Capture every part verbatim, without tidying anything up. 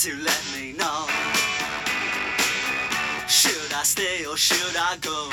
to let me know. Should I stay or should I go?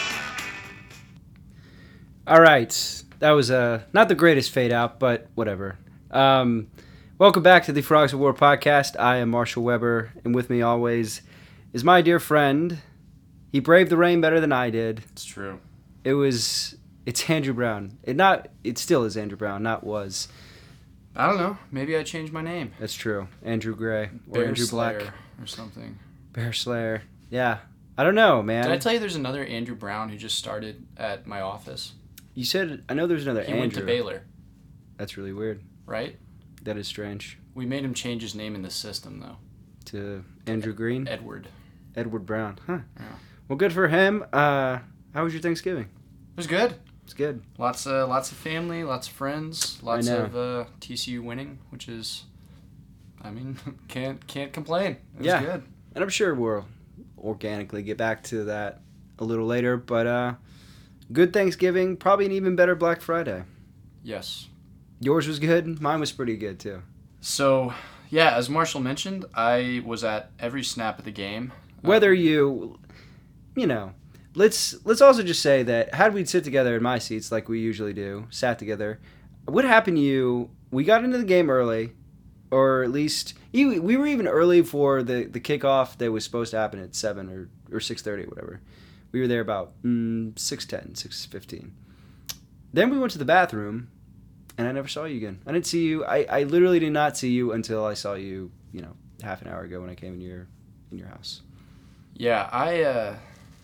All right, that was uh, not the greatest fade out, but whatever. Um, welcome back to the Frogs of War podcast. I am Marshall Weber, and with me always is my dear friend. He braved the rain better than I did. It's true. It was. It's Andrew Brown. It not. It still is Andrew Brown. Not was. I don't know. Maybe I changed my name. That's true. Andrew Gray or Bear Andrew Slayer Black or something. Bear Slayer. Yeah. I don't know, man. Did I tell you there's another Andrew Brown who just started at my office? You said I know there's another He Andrew. went to Baylor, That's really weird. right? That is strange. We made him change his name in the system, though. To Andrew Green. Edward. Edward Brown. Huh. Yeah. Well, good for him. Uh, how was your Thanksgiving? It was good. It's good. Lots of lots of family, lots of friends, lots know. of uh, T C U winning, which is, I mean, can't can't complain. It was Yeah. good. And I'm sure we'll organically get back to that a little later. But uh, good Thanksgiving. Probably an even better Black Friday. Yes. Yours was good. Mine was pretty good, too. So, yeah, as Marshall mentioned, I was at every snap of the game. Whether Um, you, you know, let's let's also just say that had we sit together in my seats like we usually do, sat together, what happened to you? We got into the game early, or at least you, we were even early for the, the kickoff that was supposed to happen at seven or, or six thirty, whatever. We were there about mm, six ten, six fifteen. Then we went to the bathroom, and I never saw you again. I didn't see you. I, I literally did not see you until I saw you, you know, half an hour ago when I came in your in your house. Yeah, I, uh,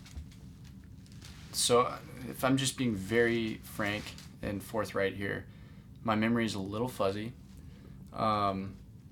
so if I'm just being very frank and forthright here, my memory is a little fuzzy. Um,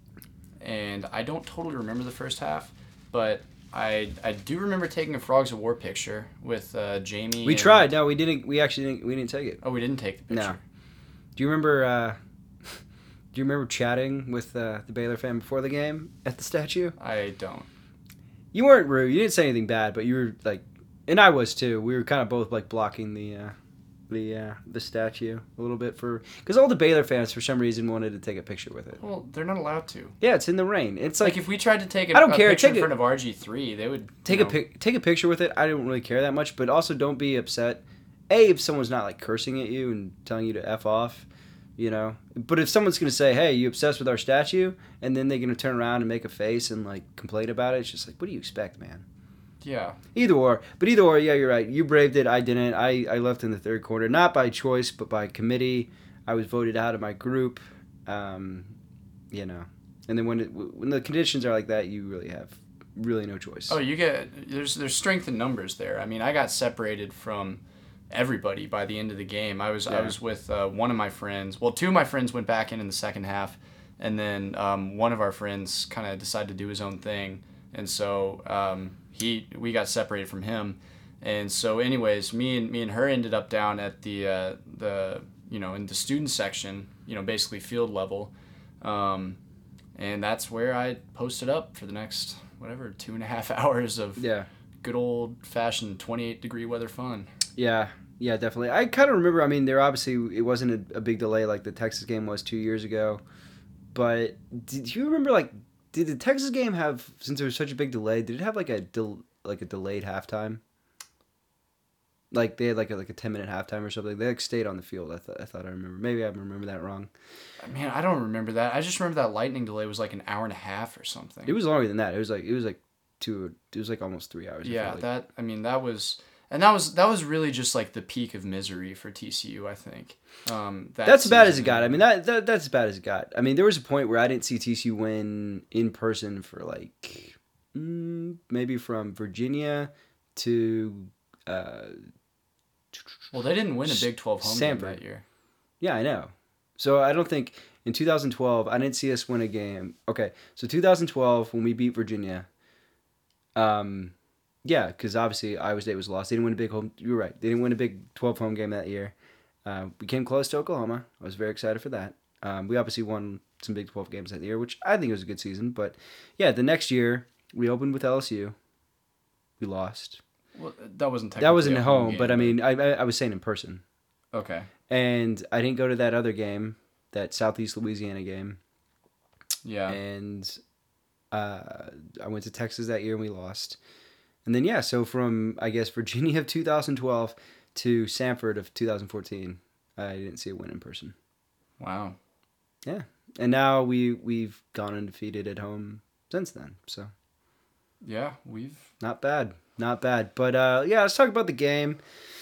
and I don't totally remember the first half, but I I do remember taking a Frogs of War picture with uh, Jamie. We and- tried. No, we didn't. We actually didn't. We didn't take it. Oh, we didn't take the picture. No. Do you remember? Uh, do you remember chatting with uh, the Baylor fan before the game at the statue? I don't. You weren't rude. You didn't say anything bad, but you were like, and I was too. We were kind of both like blocking the uh, the uh, the statue a little bit for because all the Baylor fans for some reason wanted to take a picture with it. Well, they're not allowed to. Yeah, it's in the rain. It's Like, like, if we tried to take a, I don't a care, picture take in it- front of R G three, they would take you a know, pic, take a picture with it. I don't really care that much, but also don't be upset. A, if someone's not like cursing at you and telling you to f off. You know, but if someone's gonna say, "Hey, you obsessed with our statue," and then they're gonna turn around and make a face and like complain about it, it's just like, what do you expect, man? Yeah. Either or, but either or, yeah, you're right. You braved it. I didn't. I, I left in the third quarter, not by choice, but by committee. I was voted out of my group. Um, you know, and then when it, when the conditions are like that, you really have really no choice. Oh, you get there's there's strength in numbers there. I mean, I got separated from everybody by the end of the game. I was I Yeah. was with uh, one of my friends. Well, two of my friends went back in in the second half, and then um, one of our friends kind of decided to do his own thing, and so um, he we got separated from him. And so, anyways, me and me and her ended up down at the uh, the you know in the student section, you know, basically field level, um, and that's where I posted up for the next whatever two and a half hours of yeah. good old fashioned twenty-eight degree weather fun. Yeah, yeah, definitely. I kind of remember. I mean, there obviously it wasn't a, a big delay like the Texas game was two years ago, but did you remember like did the Texas game have since there was such a big delay? Did it have like a del, like a delayed halftime? Like they had like a like a ten minute halftime or something. They like stayed on the field. I thought I thought I remember. Maybe I remember that wrong. Man, I don't remember that. I just remember that lightning delay was like an hour and a half or something. It was longer than that. It was like it was like two. It was like almost three hours. I Yeah, felt like. that I mean that was and that was that was really just like the peak of misery for T C U, I think. Um, that That's as bad as it season. got. I mean, that, that that's as bad as it got. I mean, there was a point where I didn't see T C U win in person for like mm, maybe from Virginia to uh, Well, they didn't win a Big twelve home Samford. game that year. yeah, I know. So I don't think in two thousand twelve I didn't see us win a game. Okay, so two thousand twelve when we beat Virginia. Um, yeah, because obviously Iowa State was lost. They didn't win a big home. You're right. They didn't win a Big twelve home game that year. Uh, we came close to Oklahoma. I was very excited for that. Um, we obviously won some Big twelve games that year, which I think was a good season. But yeah, the next year we opened with L S U. We lost. Well, that wasn't technically That wasn't a at home, game, but I mean, I, I I was saying in person. okay. And I didn't go to that other game, that Southeast Louisiana game. Yeah. And Uh, I went to Texas that year and we lost. And then, yeah, so from, I guess, Virginia of two thousand twelve to Sanford of two thousand fourteen, I didn't see a win in person. Wow. Yeah. And now we, we've gone undefeated at home since then. So, Yeah, we've... not bad. Not bad. But, uh, yeah, let's talk about the game.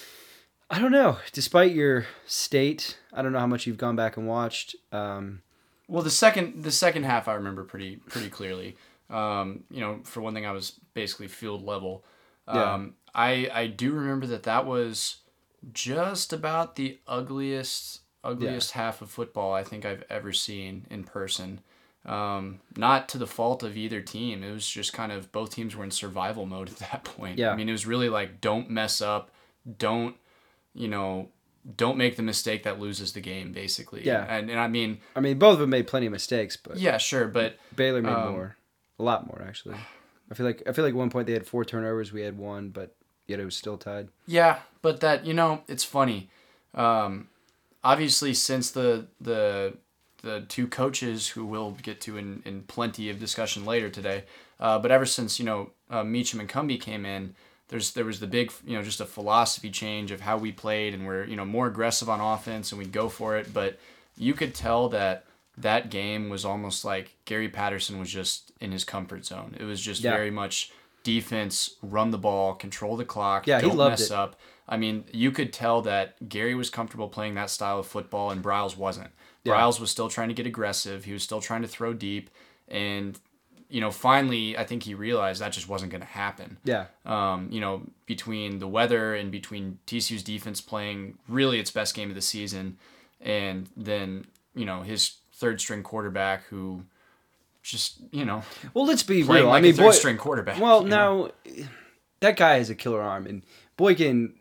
I don't know. Despite your state, I don't know how much you've gone back and watched. Um, Well, the second the second half I remember pretty pretty clearly. Um, you know, for one thing, I was basically field level. Um, Yeah. I I do remember that that was just about the ugliest ugliest half of football I think I've ever seen in person. Um, not to the fault of either team. It was just kind of both teams were in survival mode at that point. Yeah. I mean, it was really like, don't mess up, don't you know. Don't make the mistake that loses the game, basically. Yeah. And, and I mean... I mean, both of them made plenty of mistakes, but... Yeah, sure, but... Baylor made um, more. A lot more, actually. I feel like I feel like at one point they had four turnovers, we had one, but yet it was still tied. Yeah, but that, you know, it's funny. Um, obviously, since the the the two coaches, who we'll get to in, in plenty of discussion later today, uh, but ever since, you know, uh, Meacham and Cumbie came in, There's there was the big, you know, just a philosophy change of how we played, and we're, you know, more aggressive on offense and we'd go for it. But you could tell that that game was almost like Gary Patterson was just in his comfort zone. It was just Yeah. very much defense, run the ball, control the clock, Yeah, he don't loved mess it. up. I mean, you could tell that Gary was comfortable playing that style of football and Bryles wasn't. Yeah. Bryles was still trying to get aggressive. He was still trying to throw deep, and you know, finally, I think he realized that just wasn't going to happen. Yeah. Um, you know, between the weather and between T C U's defense playing really its best game of the season, and then, you know, his third string quarterback who just, you know, Well, let's be playing real. like I mean, a third Boy- string quarterback. Well, you know? now that guy has a killer arm, and Boykin,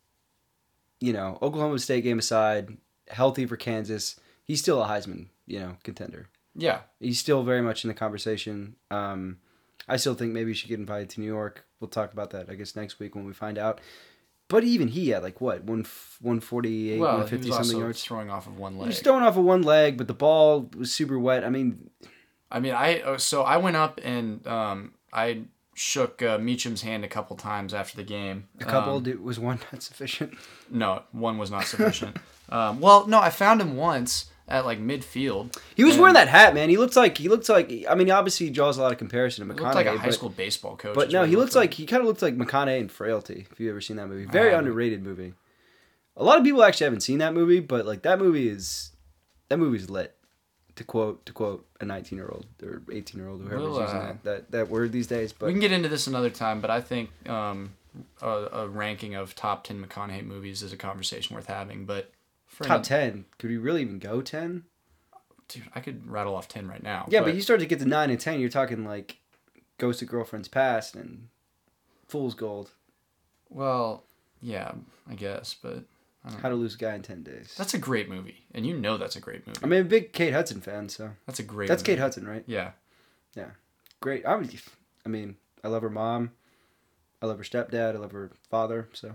you know, Oklahoma State game aside, healthy for Kansas, he's still a Heisman, you know, contender. Yeah. He's still very much in the conversation. Um, I still think maybe he should get invited to New York. We'll talk about that, I guess, next week when we find out. But even he had like what one one forty eight, Well, one he fifty was something also yards. throwing off of one He leg. was throwing off of one leg, but the ball was super wet. I mean, I mean, I oh, so I went up and um, I shook uh, Meacham's hand a couple times after the game. a couple Um, did, was one not sufficient. no, one was not sufficient. um, well, no, I found him once at like midfield. He was and wearing that hat, man. He looks like he looks like. I mean, obviously he draws a lot of comparison to He McConaughey. looked like a high but, school baseball coach. but is no, what he looks like like. he kind of looks like McConaughey in Frailty. If you've ever seen that movie, very haven't. underrated movie. A lot of people actually haven't seen that movie, but like that movie is that movie's lit. To quote to quote a nineteen year old or eighteen year old, whoever's We'll, using uh, that, that that word these days. But We can get into this another time, but I think um, a, a ranking of top ten McConaughey movies is a conversation worth having. But for top an- ten, could we really even go ten? dude, I could rattle off ten right now. Yeah, but, you start to get to nine and ten, you're talking like Ghost of Girlfriend's Past and Fool's Gold. well, yeah, I guess, but I don't How know. to Lose a Guy in ten Days. That's a great movie, and you know that's a great movie. I mean, I'm a big Kate Hudson fan, so That's a great. that's movie. Kate Hudson, right? Yeah. Great. I would. I mean, I love her mom. I love her stepdad. I love her father. So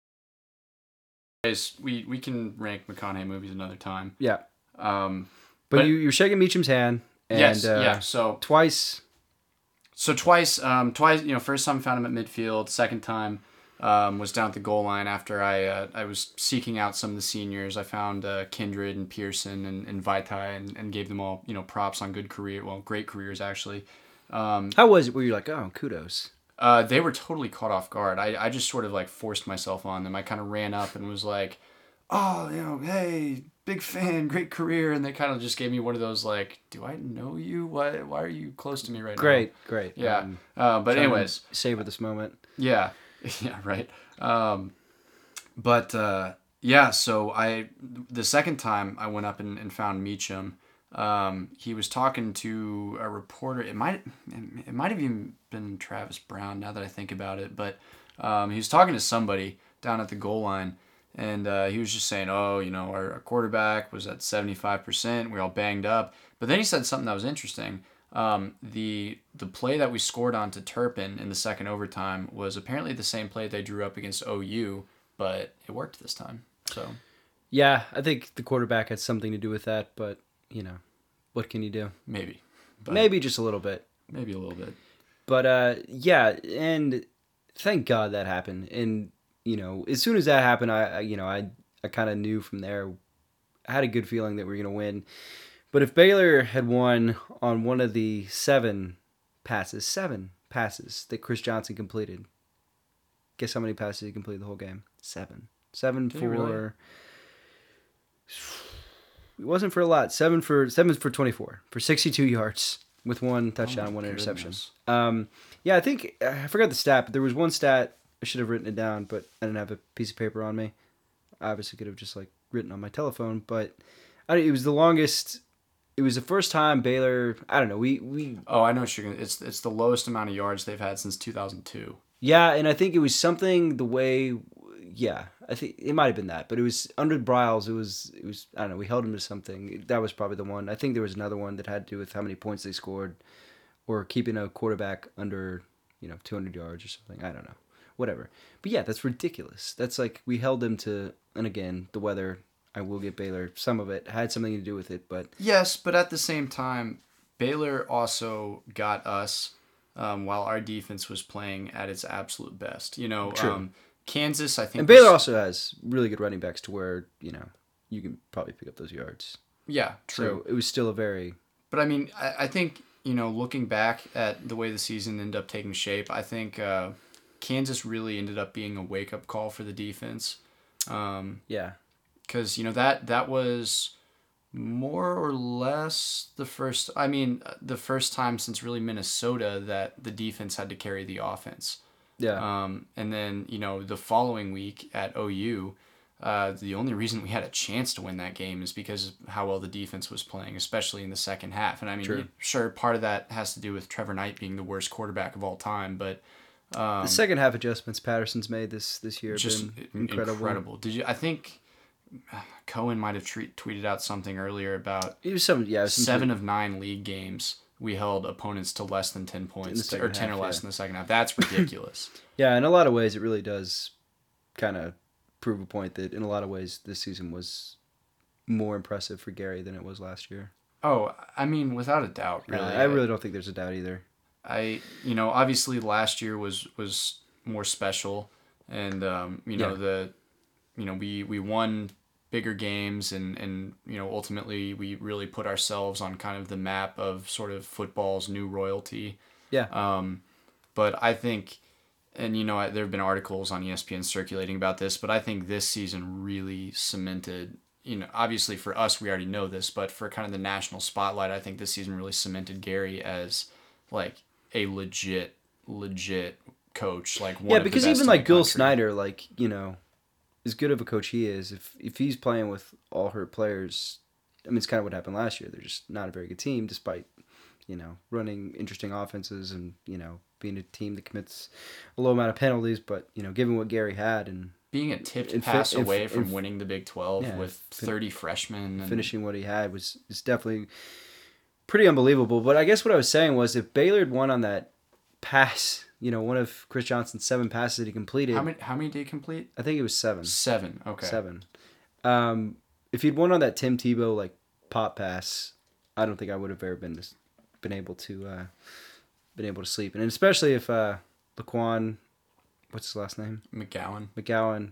Guys, we we can rank McConaughey movies another time. yeah. Um, But, But- you you're shaking Meacham's hand. And, yes, uh, yeah. So Twice. so twice, um, twice. You know, first time found him at midfield. Second time um, was down at the goal line after I uh, I was seeking out some of the seniors. I found uh, Kindred and Pearson and, and Vaitai and, and gave them all, you know, props on good career, well, great careers actually. Um, How was it? Where you're like, oh, kudos. Uh, they were totally caught off guard. I, I just sort of like forced myself on them. I kind of ran up and was like, oh, you know, hey, big fan, great career. And they kind of just gave me one of those like, do I know you? Why, why are you close to me right Great, great. now? Yeah. Um, uh, but trying to anyways, savor this moment. yeah. Yeah, right. Um, but uh, yeah, so I, the second time I went up and, and found Meacham, um, he was talking to a reporter. It might it might have even been Travis Brown now that I think about it. But um, he was talking to somebody down at the goal line, and uh, he was just saying, "Oh, you know, our, our quarterback was at seventy-five percent. We're all banged up." But then he said something that was interesting. Um, the the play that we scored onto Turpin in the second overtime was apparently the same play they drew up against O U, but it worked this time. So Yeah, I think the quarterback had something to do with that, but you know, what can you do? maybe. But, Maybe just a little bit. maybe a little bit. But uh, yeah, and thank God that happened. And you know, as soon as that happened, I, I you know I I kind of knew from there. I had a good feeling that we were gonna win. But if Baylor had won on one of the seven passes, seven passes that Chris Johnson completed, guess how many passes he completed the whole game? Seven. Seven Did he for. really? It wasn't for a lot. Seven for seven for twenty-four for sixty-two yards with one touchdown, Oh my one interception. goodness. Um, yeah, I think I forgot the stat, but there was one stat. I should have written it down, but I didn't have a piece of paper on me. I obviously could have just like written on my telephone, but I, it was the longest. It was the first time Baylor. I don't know. We we Oh, I know what you're gonna. It's it's the lowest amount of yards they've had since two thousand two. yeah, and I think it was something the way. Yeah, I think it might have been that, but it was under Bryles. It was it was I don't know. We held him to something. That was probably the one. I think there was another one that had to do with how many points they scored, or keeping a quarterback under you know two hundred yards or something. I don't know. Whatever. But yeah, that's ridiculous. That's like we held them to, and again, the weather. I will get Baylor. Some of it had something to do with it, but Yes, but at the same time, Baylor also got us um, while our defense was playing at its absolute best. You know, True. um, Kansas, I think. and Baylor was- also has really good running backs to where you know you can probably pick up those yards. Yeah, true. So it was still a very But I mean, I, I think, you know, looking back at the way the season ended up taking shape, I think uh, Kansas really ended up being a wake up call for the defense. Um, yeah. Because, you know, that that was more or less the first, I mean, the first time since really Minnesota that the defense had to carry the offense. Yeah. Um, and then, you know, the following week at O U, uh, the only reason we had a chance to win that game is because of how well the defense was playing, especially in the second half. And I mean, True. sure, part of that has to do with Trevor Knight being the worst quarterback of all time, but um, the second half adjustments Patterson's made this this year have just been incredible. incredible. Did you? I think uh, Cohen might have tre- tweeted out something earlier about It was some yeah, it was some seven of nine league games we held opponents to less than ten In points, the second or ten half, or less yeah. in the second half. That's ridiculous. Yeah, in a lot of ways, it really does kind of prove a point that in a lot of ways this season was more impressive for Gary than it was last year. Oh, I mean, without a doubt, really. Uh, I really don't think there's a doubt either. I, you know, obviously last year was was more special, and um, you know Yeah. the, you know we we won bigger games, and and you know ultimately we really put ourselves on kind of the map of sort of football's new royalty. Yeah. Um, but I think, and you know, I- there have been articles on E S P N circulating about this, but I think this season really cemented. You know, obviously for us, we already know this, but for kind of the national spotlight, I think this season really cemented Gary as like a legit, legit coach. Like one Yeah, of the because best even in like the Bill country. Snyder, like, you know, as good of a coach he is, if if he's playing with all hurt players, I mean, it's kind of what happened last year. They're just not a very good team, despite, you know, running interesting offenses and, you know, being a team that commits a low amount of penalties. But, you know, given what Gary had and being a tipped And fi- pass and away f- from and f- winning the Big twelve Yeah, with fin- thirty freshmen and finishing what he had was is definitely pretty unbelievable. But I guess what I was saying was if Baylor had won on that pass, you know, one of Chris Johnson's seven passes that he completed, How many? How many did he complete? I think it was seven. Seven. Okay. Seven. Um, if he'd won on that Tim Tebow like pop pass, I don't think I would have ever been been able to uh, been able to sleep, and especially if uh, Laquan, what's his last name, McGowan McGowan,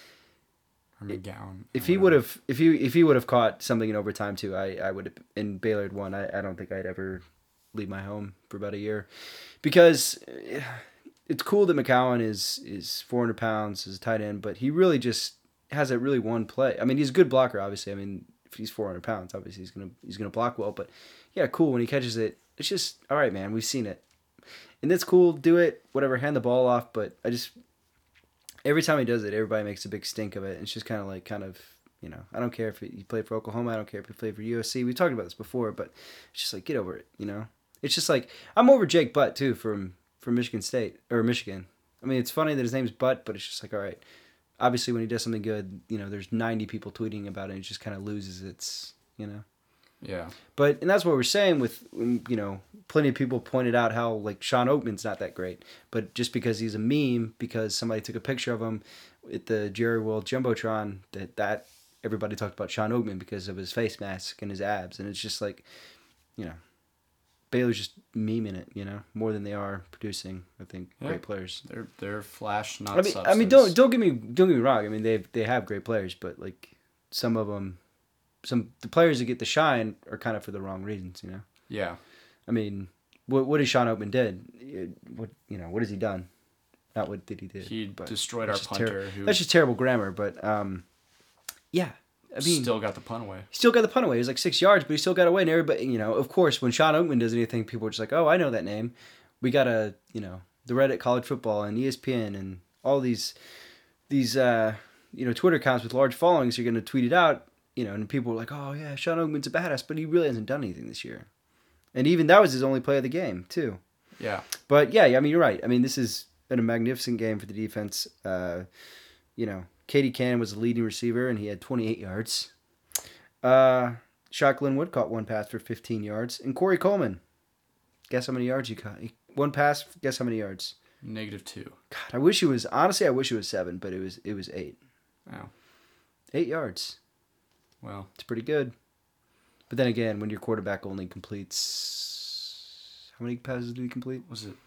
or McGowan. if he would have if he if he would have caught something in overtime too, I I would have. And Baylor had won. I I don't think I'd ever leave my home for about a year, because eh, it's cool that McCowan is is four hundred pounds as a tight end, but he really just has that really one play. I mean, he's a good blocker, obviously. I mean, if he's four hundred pounds, obviously he's gonna he's gonna block well. But yeah, cool when he catches it. It's just all right, man. We've seen it, and that's cool. Do it, whatever. Hand the ball off. But I just every time he does it, everybody makes a big stink of it. It's just kind of like kind of you know. I don't care if he played for Oklahoma. I don't care if he played for U S C. We talked about this before, but it's just like get over it. You know. It's just like I'm over Jake Butt too from from Michigan State or Michigan. I mean, it's funny that his name's Butt, but it's just like all right. Obviously, when he does something good, you know, there's ninety people tweeting about it, and it just kind of loses its, you know. Yeah. But and that's what we're saying with, you know, plenty of people pointed out how like Sean Oakman's not that great, but just because he's a meme, because somebody took a picture of him at the Jerry World Jumbotron, that that everybody talked about Sean Oakman because of his face mask and his abs, and it's just like, you know, Baylor's just memeing it, you know, more than they are producing. I think Yeah. great players. They're they're flash, not I mean, substance. I mean, don't don't get me don't get me wrong. I mean, they they have great players, but like some of them, some the players that get the shine are kind of for the wrong reasons, you know. Yeah. I mean, what what has Sean Oakman did? What you know, what has he done? Not what did he did. He but destroyed our that's just punter, terri- who that's just terrible grammar, but um, yeah. I mean, still got the punt away. he still got the punt away. It was like six yards, but he still got away. And everybody, you know, of course, when Sean Oakman does anything, people are just like, "Oh, I know that name." We got a, you know, the Reddit College Football and E S P N and all these, these, uh, you know, Twitter accounts with large followings are going to tweet it out, you know, and people are like, "Oh yeah, Sean Oakman's a badass," but he really hasn't done anything this year. And even that was his only play of the game too. Yeah. But yeah, I mean, you're right. I mean, this has been a magnificent game for the defense. Uh, you know, Katie Cannon was the leading receiver and he had twenty-eight yards. Uh, Shaq Linwood caught one pass for fifteen yards. And Corey Coleman, guess how many yards he caught? He, one pass, guess how many yards? Negative two. God, I wish it was, honestly, I wish it was seven, but it was it was eight. Wow. Eight yards. Well, It's pretty good. But then again, when your quarterback only completes, how many passes did he complete? was it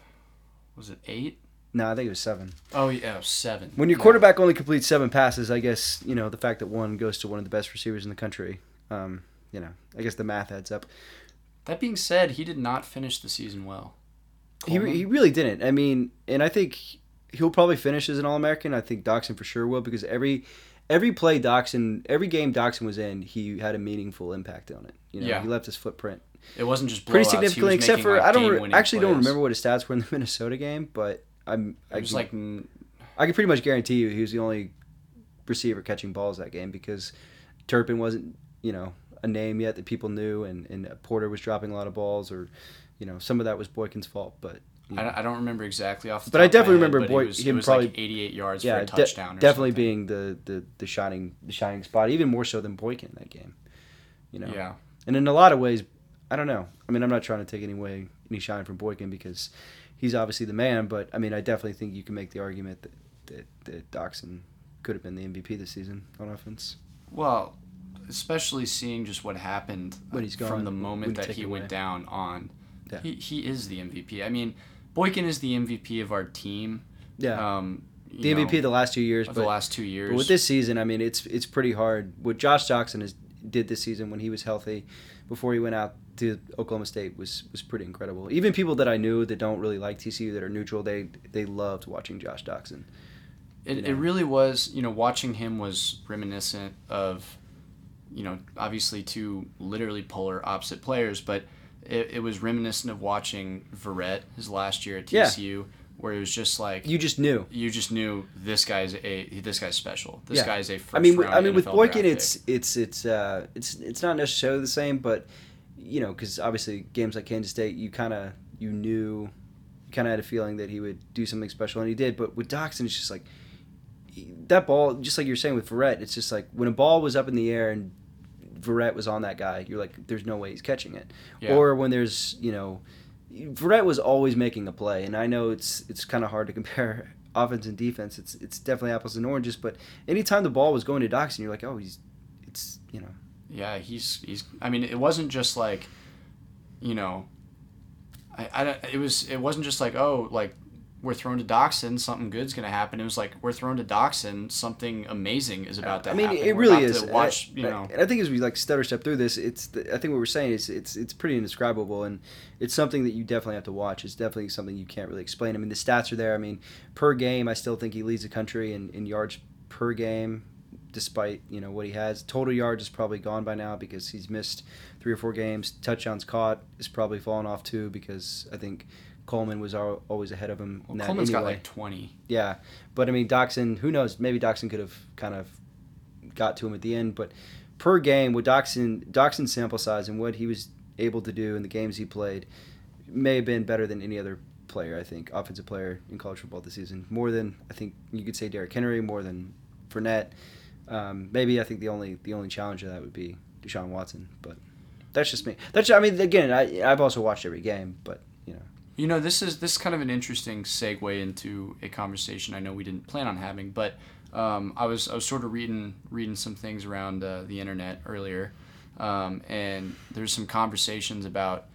was it eight? No, I think it was seven. Oh yeah, seven. When your Yeah. quarterback only completes seven passes, I guess, you know, the fact that one goes to one of the best receivers in the country, um, you know, I guess the math adds up. That being said, he did not finish the season well. He, Coleman? he really didn't. I mean, and I think he'll probably finish as an All-American. I think Doxson for sure will, because every every play Doxson, every game Doxson was in, he had a meaningful impact on it. You know, Yeah. he left his footprint It wasn't just blowouts. pretty He significantly, was except making, for like, I don't re- game-winning actually don't plays. remember what his stats were in the Minnesota game, but I'm I It was can, like mm, I can pretty much guarantee you he was the only receiver catching balls that game, because Turpin wasn't, you know, a name yet that people knew, and, and Porter was dropping a lot of balls, or, you know, some of that was Boykin's fault, but. You know. I, I don't remember exactly off the But top I of definitely my head, remember but Boy- it was, him it was probably- like eighty-eight yards Yeah, for a de- touchdown. or definitely something. being the, the, the shining the shining spot, even more so than Boykin in that game. You know. Yeah. And in a lot of ways, I don't know. I mean, I'm not trying to take any way any shine from Boykin, because he's obviously the man. But I mean, I definitely think you can make the argument that that, that Doxson could have been the M V P this season on offense. Well, especially seeing just what happened When he's from gone, the when moment you that take he it went away. down on. Yeah. He he is the M V P. I mean, Boykin is the M V P of our team. Yeah. Um, you the M V P know, of the last two years, of but the last two years. But with this season, I mean, it's it's pretty hard. What Josh Doxson has did this season when he was healthy, before he went out to Oklahoma State, was was pretty incredible. Even people that I knew that don't really like T C U, that are neutral, they they loved watching Josh Doxson. It, you it know. really was, you know, watching him was reminiscent of, you know, obviously two literally polar opposite players, but it, it was reminiscent of watching Verrett his last year at T C U, where it was just like You just knew. you just knew this guy's a this guy's special. This Yeah. guy's a first I mean, round I mean, with N F L Boykin, draft it's pick. it's it's uh it's it's not necessarily the same, but you know, because obviously games like Kansas State, you kind of you knew, you kind of had a feeling that he would do something special, and he did. But with Doxson, it's just like he- that ball, just like you're saying with Verrett, it's just like when a ball was up in the air and Verrett was on that guy, you're like, there's no way he's catching it. Yeah. Or when there's, you know, Verrett was always making a play, and I know it's it's kind of hard to compare offense and defense. It's it's definitely apples and oranges, but anytime the ball was going to Doxson, you're like, oh, he's, it's you know. Yeah, he's he's. I mean, it wasn't just like, you know, I, I don't. It was. It wasn't just like, oh, like we're thrown to Doxson, something good's gonna happen. It was like we're thrown to Doxson, something amazing is about to I mean, happen. it We're really about is. To And watch, I, you know. and I think as we like stutter step through this, it's the, I think what we're saying is it's it's pretty indescribable, and it's something that you definitely have to watch. It's definitely something you can't really explain. I mean, the stats are there. I mean, per game, I still think he leads the country in, in yards per game, despite you know what he has. Total yards is probably gone by now because he's missed three or four games. Touchdowns caught is probably fallen off too, because I think Coleman was al- always ahead of him. Well, in that Coleman's got anyway. like twenty. Yeah, but I mean Doxson, who knows? Maybe Doxson could have kind of got to him at the end, but per game with Doxson, Doxson's sample size and what he was able to do in the games he played may have been better than any other player, I think, offensive player in college football this season. More than, I think you could say Derrick Henry, more than Fournette. Um, maybe I think the only the only challenge of that would be Deshaun Watson, but that's just me. That's I mean again, I I've also watched every game, but you know. You know, this is this is kind of an interesting segue into a conversation I know we didn't plan on having, but um, I was I was sort of reading reading some things around uh, the internet earlier, um, and there's some conversations about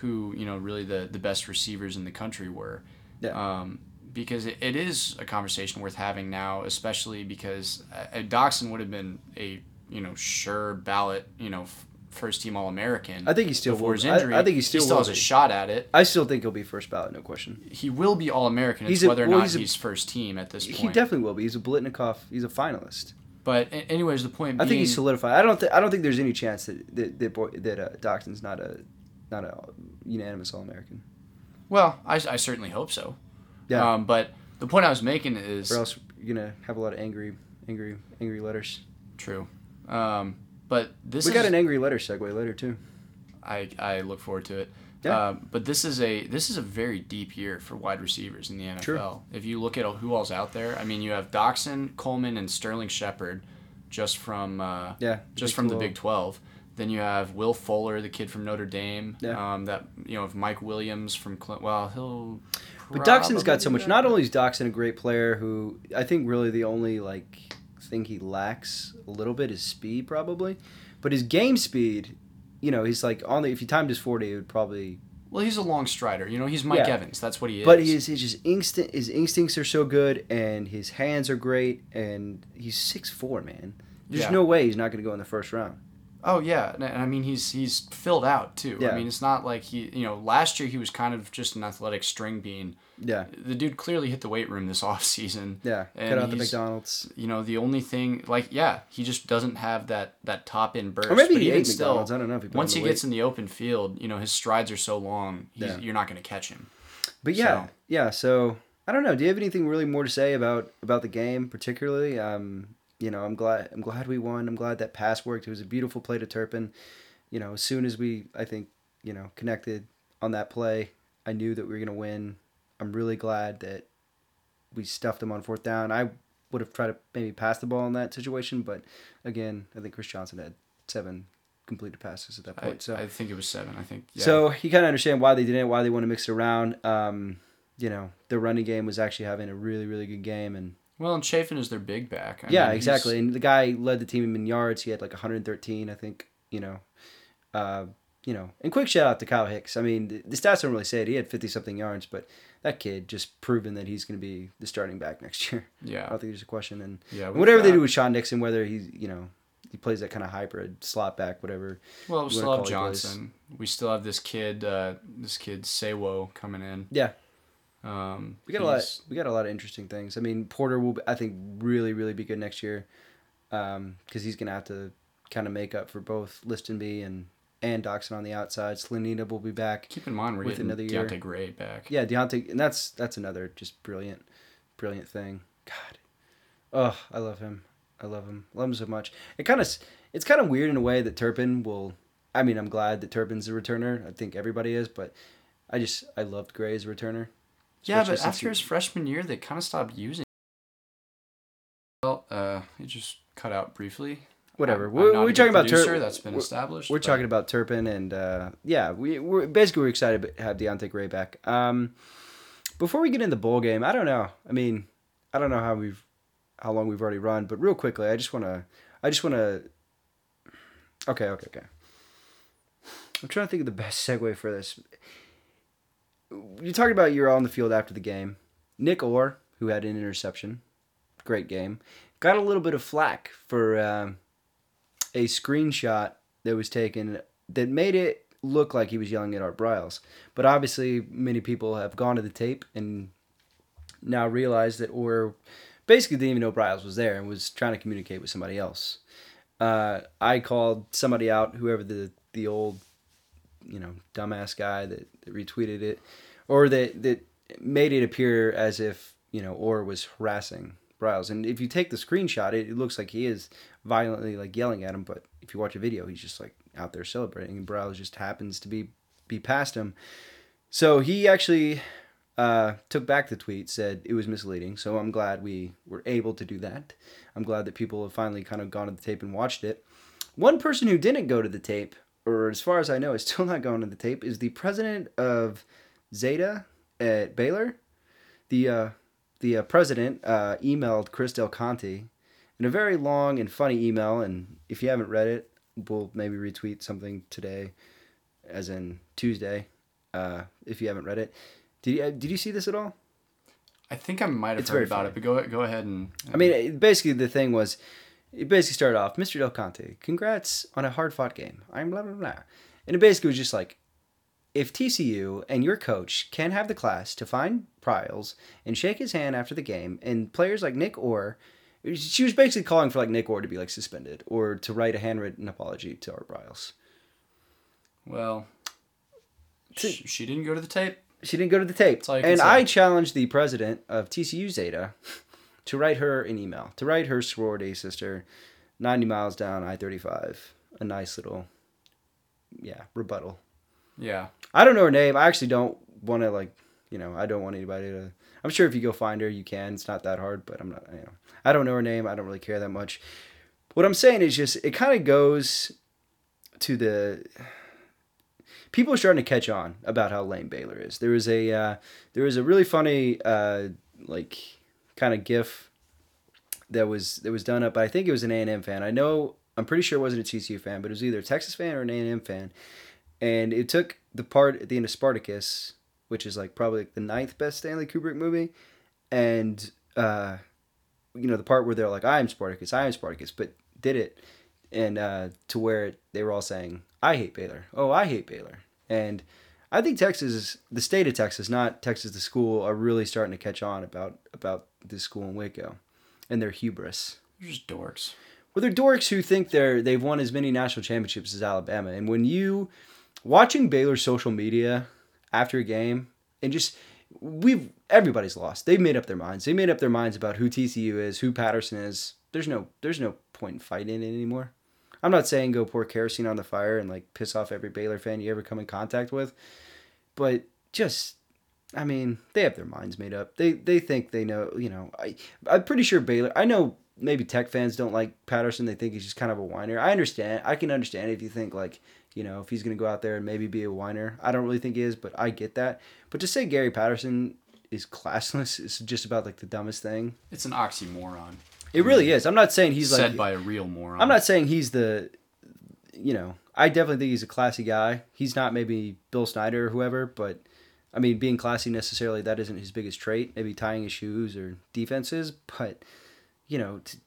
who you know really the the best receivers in the country were. Yeah. Um, because it, it is a conversation worth having now, especially because uh, Doxson would have been a you know sure ballot you know f- first team All American. I think he still before will. his injury. I, I think he still, he still will has a be. shot at it. I still think he'll be first ballot, no question. He will be All American. It's He's a- whether or well, not he's he's, a- first team at this point. He definitely will be. He's a Blitnikoff. He's a finalist. But a- anyways, the point I being, think he's solidified. I don't. Th- I don't think there's any chance that that that, boy, that uh, Doxson's not a not a unanimous All American. well, I, I certainly hope so. Yeah. Um, but the point I was making is Or else you're gonna have a lot of angry, angry, angry letters. true. Um, but this We is got an angry letter segue later too. I, I look forward to it. Yeah. Um, but this is a this is a very deep year for wide receivers in the N F L. If you look at who all's out there, I mean, you have Doxson, Coleman, and Sterling Shepard, just from uh, Yeah. just Big from the twelve. Big twelve. Then you have Will Fuller, the kid from Notre Dame. Yeah. Um, that you know, if Mike Williams from Clint. Well, he'll. But Doxson's got probably so do much. that. Not only is Doxson a great player, who I think really the only like thing he lacks a little bit is speed, probably. But his game speed, you know, he's like on the. If you timed his forty, it would probably. Well, he's a long strider. You know, he's Mike Yeah. Evans. That's what he is. But he is, he's just instinct. His instincts are so good, and his hands are great, and he's six four, man. There's Yeah. no way he's not going to go in the first round. Oh yeah, and I mean he's he's filled out too. Yeah. I mean it's not like he you know last year he was kind of just an athletic string bean. Yeah, The dude clearly hit the weight room this off season. yeah. And Cut out the he's- McDonald's. You know the only thing like yeah he just doesn't have that that top end burst. Or maybe but he even ate still, McDonald's. I don't know if he put once on he the gets weight. in the open field, you know his strides are so long, he's, Yeah. you're not going to catch him. But yeah, So- yeah. So I don't know. Do you have anything really more to say about about the game, particularly? Um, you know, I'm glad I'm glad we won. I'm glad that pass worked. It was a beautiful play to Turpin. You know, as soon as we, I think, you know, connected on that play, I knew that we were gonna win. I'm really glad that we stuffed him on fourth down. I would have tried to maybe pass the ball in that situation, but again, I think Chris Johnson had seven completed passes at that I, point. so. I think it was seven. I think yeah. So you kind of understand why they did it, why they want to mix it around. Um, you know, the running game was actually having a really, really good game, and well, and Chafin is their big back. I yeah, mean, he's- exactly. And the guy led the team in yards. He had like one hundred thirteen, I think. You know, uh, you know, and quick shout out to Kyle Hicks. I mean, the, the stats don't really say it. He had fifty something yards, but that kid just proven that he's going to be the starting back next year. I Yeah, don't think there's a question. And yeah. and we've whatever they got- do with Sean Nixon, whether he's you know he plays that kind of hybrid slot back, whatever. Well, we you still wanna have call it plays. Johnson. We still have this kid, uh, this kid Sewo coming in. Yeah. Um, We got a lot. he's- We got a lot of interesting things. I mean, Porter will, I think, really, really be good next year, because he's gonna have to kind of make up for both Listenby and and Doxson on the outside. Slanina will be back. Keep in mind we're with getting another year. Deontay Gray back. Yeah, Deontay, and that's that's another just brilliant, brilliant thing. God, oh, I love him. I love him. Love him so much. It kind of it's kind of weird in a way that Turpin will. I mean, I'm glad that Turpin's a returner. I think everybody is, but I just I loved Gray as a returner. Yeah, Especially but since after he- his freshman year, they kind of stopped using. Well, uh, it just cut out briefly. Whatever. I'm, We're, I'm not we're a talking good about producer, Turpin. That's been we're, established. we're but- talking about Turpin, and uh, yeah, we we're basically we're excited to have Deontay Gray back. Um, before we get into the bowl game, I don't know. I mean, I don't know how we've how long we've already run, but real quickly, I just want to I just want to. Okay, okay, okay. I'm trying to think of the best segue for this. You talked about you're on the field after the game. Nick Orr, who had an interception, great game, got a little bit of flack for um, a screenshot that was taken that made it look like he was yelling at Art Briles. But obviously, many people have gone to the tape and now realize that Orr basically didn't even know Briles was there and was trying to communicate with somebody else. Uh, I called somebody out, whoever the, the old, you know, dumbass guy that, that retweeted it, or that, that made it appear as if, you know, Orr was harassing Briles. And if you take the screenshot, it, it looks like he is violently like yelling at him, but if you watch a video, he's just like out there celebrating, and Briles just happens to be be past him. So he actually uh, took back the tweet, said it was misleading. So I'm glad we were able to do that. I'm glad that people have finally kind of gone to the tape and watched it. One person who didn't go to the tape, or as far as I know is still not going to the tape, is the president of Zeta at Baylor. The uh, the uh, president uh, emailed Chris Del Conte in a very long and funny email, and if you haven't read it, we'll maybe retweet something today, as in Tuesday. Uh, if you haven't read it, did you, uh, did you see this at all? I think I might have It's heard very about funny. it, but go go ahead and. I mean, it- basically the thing was, it basically started off, Mister Del Conte, congrats on a hard fought game. I'm blah blah blah, and it basically was just like, if T C U and your coach can have the class to find Pryles and shake his hand after the game, and players like Nick Orr, she was basically calling for like Nick Orr to be like suspended or to write a handwritten apology to Art Pryles. Well, sh- she didn't go to the tape. She didn't go to the tape. all you can And say. I challenged the president of T C U Zeta to write her an email, to write her sorority sister ninety miles down I thirty-five a nice little, yeah, rebuttal. Yeah. I don't know her name. I actually don't want to, like, you know, I don't want anybody to. I'm sure if you go find her, you can. It's not that hard, but I'm not, you know. I don't know her name. I don't really care that much. What I'm saying is just, it kind of goes to the. People are starting to catch on about how lame Baylor is. There was a, uh, there was a really funny, uh, like, kind of GIF that was that was done up. I think it was an A and M fan. I know, I'm pretty sure it wasn't a T C U fan, but it was either a Texas fan or an A and M fan. And it took the part at the end of Spartacus, which is like probably like the ninth best Stanley Kubrick movie, and uh, you know, the part where they're like, "I am Spartacus, I am Spartacus," but did it, and uh, to where they were all saying, "I hate Baylor. Oh, I hate Baylor." And I think Texas, the state of Texas, not Texas the school, are really starting to catch on about about this school in Waco, and their hubris. They're just dorks. Well, they're dorks who think they're they've won as many national championships as Alabama, and when you watching Baylor's social media after a game, and just we've everybody's lost. They've made up their minds. They made up their minds about who T C U is, who Patterson is. There's no there's no point in fighting it anymore. I'm not saying go pour kerosene on the fire and like piss off every Baylor fan you ever come in contact with, but just I mean, they have their minds made up. They they think they know, you know. I I'm pretty sure Baylor. I know maybe Tech fans don't like Patterson. They think he's just kind of a whiner. I understand. I can understand if you think like, you know, if he's going to go out there and maybe be a whiner. I don't really think he is, but I get that. But to say Gary Patterson is classless is just about like the dumbest thing. It's an oxymoron. It really is. I'm not saying he's Said like by a real moron. I'm not saying he's the, you know, I definitely think he's a classy guy. He's not maybe Bill Snyder or whoever, but I mean, being classy necessarily, that isn't his biggest trait. Maybe tying his shoes or defenses, but, you know, t-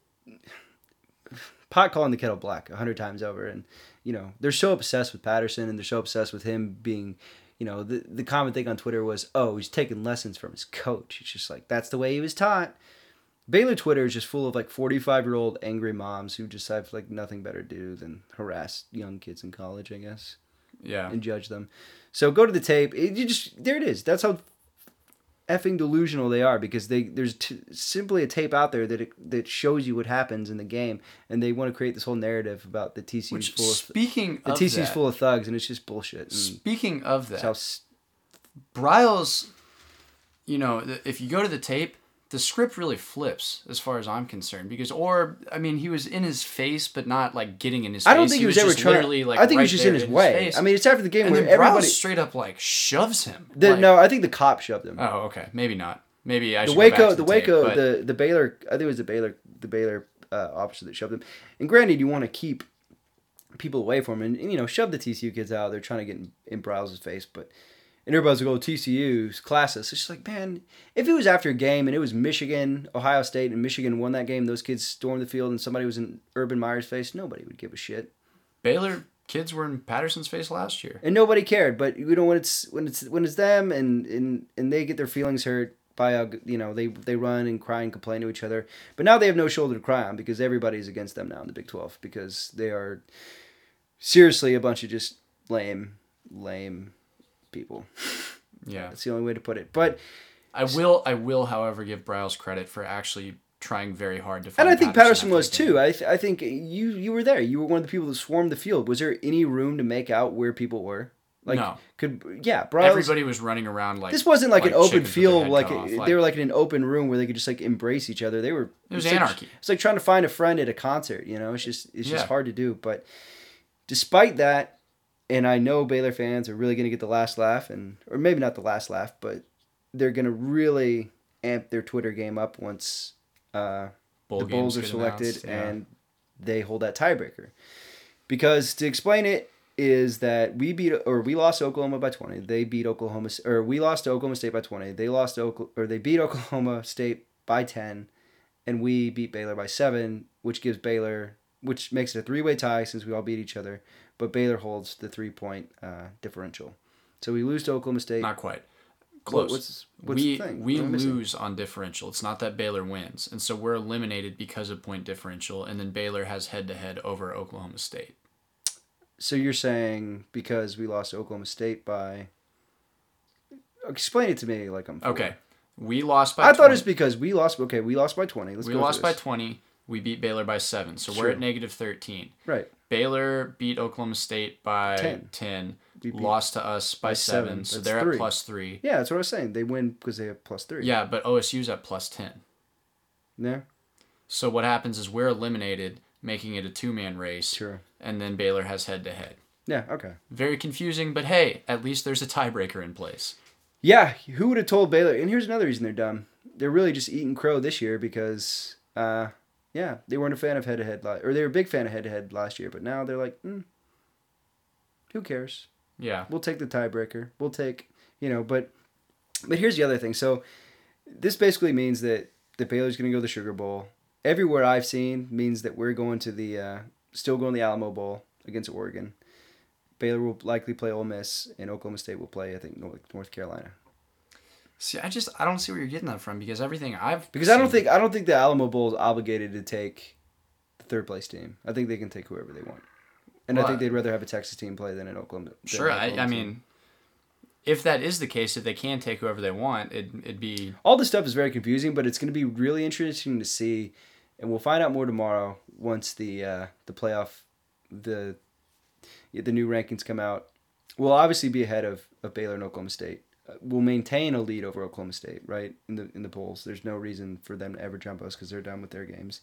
pot calling the kettle black a hundred times over. And, you know, they're so obsessed with Patterson and they're so obsessed with him being, you know, the, the common thing on Twitter was, oh, he's taking lessons from his coach. It's just like, that's the way he was taught. Baylor Twitter is just full of like forty-five-year-old angry moms who just have like nothing better to do than harass young kids in college, I guess, Yeah. and judge them. So go to the tape. It, you just there it is. That's how effing delusional they are because they there's t- simply a tape out there that it, that shows you what happens in the game, and they want to create this whole narrative about the T C U's Which, full of speaking the of T C's that, full of thugs, and it's just bullshit. And speaking of it's that, how s- Bryles, you know, th- if you go to the tape, the script really flips as far as I'm concerned because, or I mean, he was in his face, but not like getting in his face. I don't think he was, ever just trying. literally, like, I think he right was just there in his way. face. I mean, it's after the game and where then Bryles everybody straight up like shoves him. The, like, no, I think the cop shoved him. Oh, okay, maybe not. Maybe I the should go back Waco, to the, the, tape, Waco, but the the Baylor. I think it was the Baylor, the Baylor uh, officer that shoved him. And granted, you want to keep people away from him, and, and you know, shove the T C U kids out. They're trying to get in, in Bryles' face, but and everybody's like, "Oh, T C U's classless." It's just like, man, if it was after a game and it was Michigan, Ohio State, and Michigan won that game, those kids stormed the field, and somebody was in Urban Meyer's face, nobody would give a shit. Baylor kids were in Patterson's face last year, and nobody cared. But you know, when it's when it's when it's them, and and and they get their feelings hurt by a, you know, they they run and cry and complain to each other. But now they have no shoulder to cry on because everybody's against them now in the Big twelve because they are seriously a bunch of just lame, lame people. Yeah, That's the only way to put it. But I will, I will, however, give Bryles credit for actually trying very hard to find. and I think Patterson after was the game. too. I th- I think you you were there. You were one of the people that swarmed the field. Was there any room to make out where people were? Like, No. Could yeah, Bryles, Everybody was running around like this wasn't like, like an open chickens with their field. head Like, cut off. it- Like, they were like in an open room where they could just like embrace each other. They were. It was it's like- anarchy. it's like trying to find a friend at a concert. You know, it's just it's just Yeah. hard to do. But despite that, and I know Baylor fans are really going to get the last laugh, and or maybe not the last laugh, but they're going to really amp their Twitter game up once uh, bowl the Bulls are games get selected announced, yeah. and they hold that tiebreaker. Because to explain it, is that we beat or we lost to Oklahoma by twenty. They beat Oklahoma or we lost to Oklahoma State by twenty. They lost to Oklahoma, or they beat Oklahoma State by ten, and we beat Baylor by seven, which gives Baylor, which makes it a three-way tie since we all beat each other. But Baylor holds the three-point uh, differential. So we lose to Oklahoma State. Not quite. Close. What's, what's we the thing? we What am I missing? lose on differential. It's not that Baylor wins, and so we're eliminated because of point differential, and then Baylor has head-to-head over Oklahoma State. So you're saying because we lost to Oklahoma State by... Explain it to me like I'm... Okay. We lost by I twenty. thought it was because we lost... Okay, we lost by twenty. Let's we go lost through by this. twenty. We beat Baylor by seven. So we're Sure. at negative thirteen. Right. Baylor beat Oklahoma State by ten. ten. We beat Lost to us by, by seven. seven. So That's they're three. at plus three. Yeah, that's what I was saying. They win because they have plus three. Yeah, but O S U's at plus ten. Yeah? So what happens is we're eliminated, making it a two-man race. Sure. And then Baylor has head-to-head. Yeah, okay. Very confusing, but hey, at least there's a tiebreaker in place. Yeah, who would have told Baylor? And here's another reason they're dumb. They're really just eating crow this year because, uh, yeah, they weren't a fan of head-to-head, li- or they were a big fan of head-to-head last year, but now they're like, mm, who cares? Yeah. We'll take the tiebreaker. We'll take, you know, but but here's the other thing. So this basically means that the Baylor's going to go to the Sugar Bowl. Everywhere I've seen means that we're going to the, uh, still going to the Alamo Bowl against Oregon. Baylor will likely play Ole Miss, and Oklahoma State will play, I think, North North Carolina. See, I just I don't see where you're getting that from because everything I've Because I don't seen- think I don't think the Alamo Bowl is obligated to take the third place team. I think they can take whoever they want, and Well, I think they'd rather have a Texas team play than an Oklahoma. than Sure, an I, Oklahoma I team. mean, if that is the case, if they can take whoever they want, it, it'd be... All this stuff is very confusing, but it's going to be really interesting to see, and we'll find out more tomorrow once the uh, the playoff the the new rankings come out. We'll obviously be ahead of, of Baylor and Oklahoma State. Uh, we'll maintain a lead over Oklahoma State, right, in the in the polls. There's no reason for them to ever jump us because they're done with their games.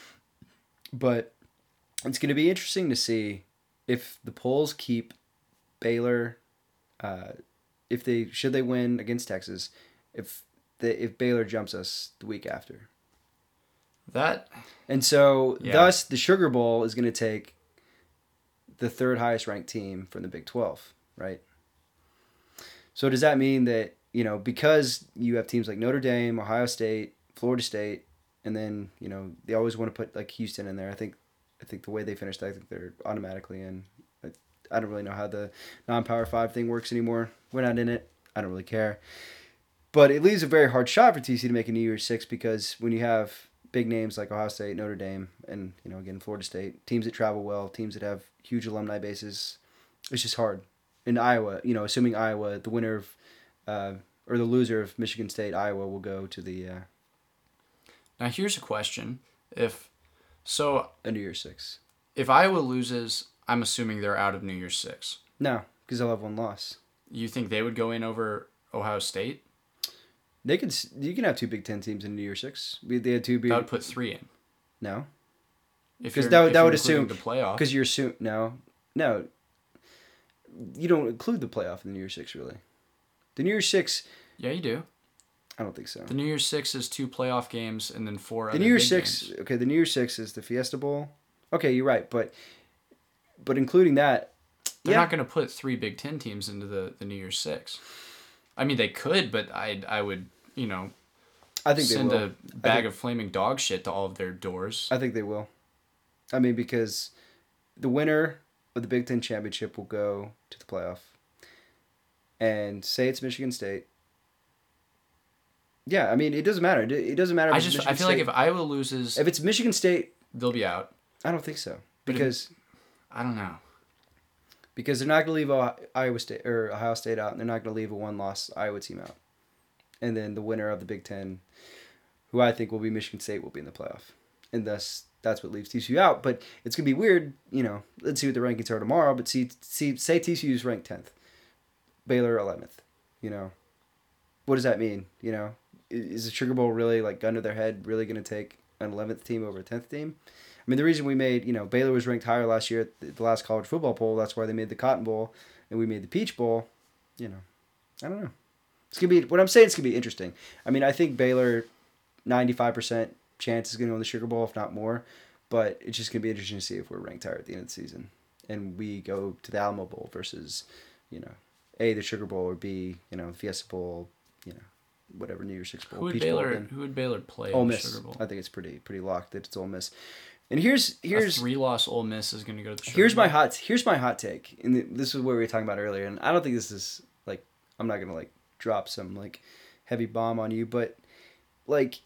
But it's going to be interesting to see if the polls keep Baylor, uh, if they should they win against Texas, if the if Baylor jumps us the week after. That... And so, Yeah. thus, the Sugar Bowl is going to take the third highest ranked team from the Big twelve, right? So does that mean that, you know, because you have teams like Notre Dame, Ohio State, Florida State, and then, you know, they always want to put like Houston in there. I think I think the way they finished, I think they're automatically in. I, I don't really know how the non-power five thing works anymore. We're not in it. I don't really care. But it leaves a very hard shot for T C to make a New Year's Six because when you have big names like Ohio State, Notre Dame, and, you know, again, Florida State, teams that travel well, teams that have huge alumni bases, it's just hard. In Iowa, you know, assuming Iowa, the winner of, uh, or the loser of Michigan State, Iowa will go to the uh, Now, here's a question. If... So, a New Year's Six. if Iowa loses, I'm assuming they're out of New Year's Six. No, because they'll have one loss. You think they would go in over Ohio State? They could. s- You can have two Big Ten teams in New Year's Six. We- They had two big. That would put three in. No, If 'Cause you're- that would- if that you're would including assume- the playoff. because you're assume no, no. You don't include the playoff in the New Year's Six, really. The New Year's Six, Yeah, you do. I don't think so. The New Year's Six is two playoff games and then four The other New Year's big Six, games. okay. The New Year's Six is the Fiesta Bowl. Okay, you're right, but but including that, They're yeah, not going to put three Big Ten teams into the, the New Year's Six. I mean, they could, but I I would, you know, I think they send will. a bag think- of flaming dog shit to all of their doors. I think they will. I mean, because the winner of the Big Ten championship will go to the playoff, and say it's Michigan State. Yeah, I mean, it doesn't matter. It it doesn't matter. If I it's just Michigan I feel State. like if Iowa loses, if it's Michigan State, they'll be out. I don't think so But if- because I don't know. because they're not going to leave Ohio- Iowa State or Ohio State out, and they're not going to leave a one-loss Iowa team out, and then the winner of the Big Ten, who I think will be Michigan State, will be in the playoff, and thus that's what leaves T C U out. But it's going to be weird, you know. Let's see what the rankings are tomorrow. But see, see, say T C U is ranked tenth, Baylor eleventh. You know, what does that mean? You know, I- is the Sugar Bowl really like gun to their head? Really going to take an eleventh team over a tenth team? I mean, the reason we made, you know, Baylor was ranked higher last year at the- the last college football poll. That's why they made the Cotton Bowl, and we made the Peach Bowl. You know, I don't know. It's gonna be what I'm saying. It's gonna be interesting. I mean, I think Baylor, ninety-five percent chance is gonna win the Sugar Bowl, if not more. But it's just gonna be interesting to see if we're ranked higher at the end of the season. and we go to the Alamo Bowl versus, you know, A, the Sugar Bowl, or B, you know, Fiesta Bowl, you know, whatever New Year's Six Bowl. Who would Peach Baylor? Bowl again. Who would Baylor play? Ole in the Miss. Sugar Bowl? I think it's pretty pretty locked that it's Ole Miss. And here's here's a three-loss Ole Miss is going to go to the Sugar here's Bowl. my hot here's my hot take, and this is what we were talking about earlier. And I don't think this is like I'm not gonna like drop some like heavy bomb on you, but like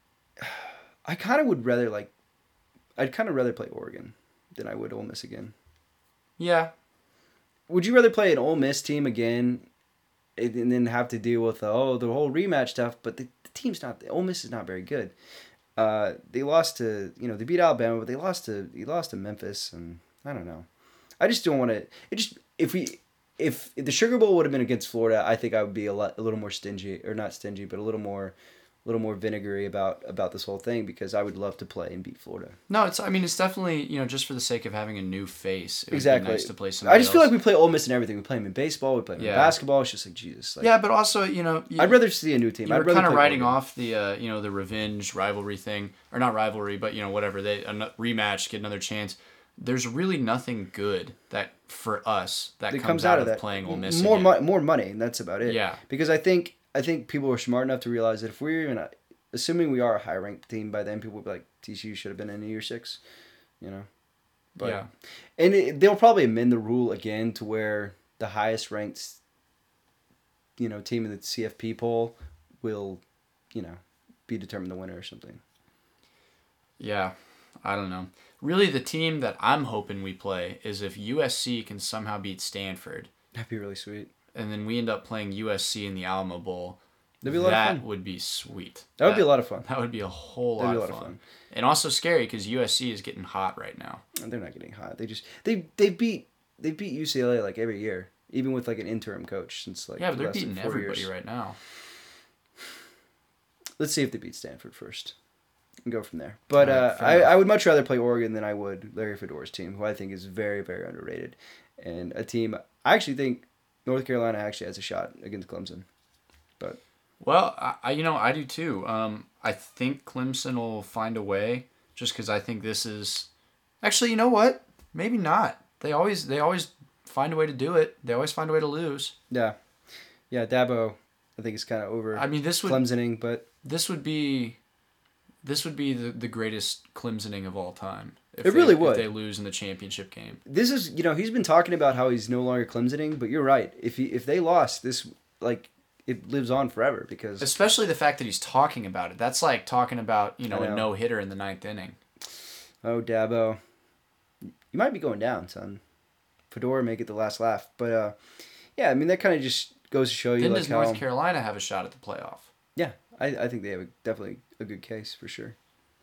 I kind of would rather like I'd kind of rather play Oregon than I would Ole Miss again. Yeah. Would you rather play an Ole Miss team again, and, and then have to deal with oh the whole rematch stuff? But the, the team's not Ole Miss is not very good. Uh, they lost to you know they beat Alabama, but they lost to they lost to Memphis, and I don't know. I just don't want to. It just if we if, if the Sugar Bowl would have been against Florida, I think I would be a lot a little more stingy or not stingy, but a little more a little more vinegary about about this whole thing because I would love to play and beat Florida. No, it's. I mean, it's definitely you know just for the sake of having a new face. It would Exactly. Be nice to play somebody I just feel else. like we play Ole Miss in everything. We play them in baseball. We play them Yeah. in basketball. It's just like Jesus. Like, yeah, but also you know. You, I'd rather see a new team. You I'd were rather kind of play writing Oregon. off the uh, you know the revenge rivalry thing, or not rivalry, but you know whatever they a n- rematch, get another chance. There's really nothing good that for us that It comes, comes out, out of of that. playing Ole Miss. More again. mo- more money, and that's about it. Yeah. Because I think I think people are smart enough to realize that if we're even a, assuming we are a high ranked team by then, people will be like T C U should have been in year six, you know. But, yeah. And it, they'll probably amend the rule again to where the highest ranked, you know, team in the C F P poll will, you know, be determined the winner or something. Yeah, I don't know. Really, the team that I'm hoping we play is if U S C can somehow beat Stanford, That'd be really sweet. and then we end up playing U S C in the Alamo Bowl. That'd be a lot that of fun. would be sweet. That would be a lot of fun. That would be a whole That'd lot, be a of, lot of fun. fun. And also scary because U S C is getting hot right now. And they're not getting hot. They just they they beat they beat U C L A like every year, even with like an interim coach since like Yeah, but they're less than beating four everybody years. right now. Let's see if they beat Stanford first, and go from there. But All right, uh, fair I enough. I would much rather play Oregon than I would Larry Fedora's team, who I think is very very underrated, and a team I actually think North Carolina actually has a shot against Clemson. But Well, I, I you know I do too. Um, I think Clemson will find a way, just because I think this is, actually, you know what? Maybe not. They always they always find a way to do it. They always find a way to lose. yeah, yeah, Dabo I think is kind of over I mean, this would Clemsoning, but this would be, this would be the, the greatest Clemsoning of all time. If It they, really would. If they lose in the championship game. this is you know he's been talking about how he's no longer Clemsoning, but you're right. If he if they lost this like. It lives on forever because Especially the fact that he's talking about it. That's like talking about, you know, I a know. no hitter in the ninth inning. oh Dabo, you might be going down, son. Fedora make it the last laugh, but uh, yeah, I mean that kind of just goes to show you Then like does how North Carolina have a shot at the playoff? yeah, I, I think they have a, definitely a good case for sure.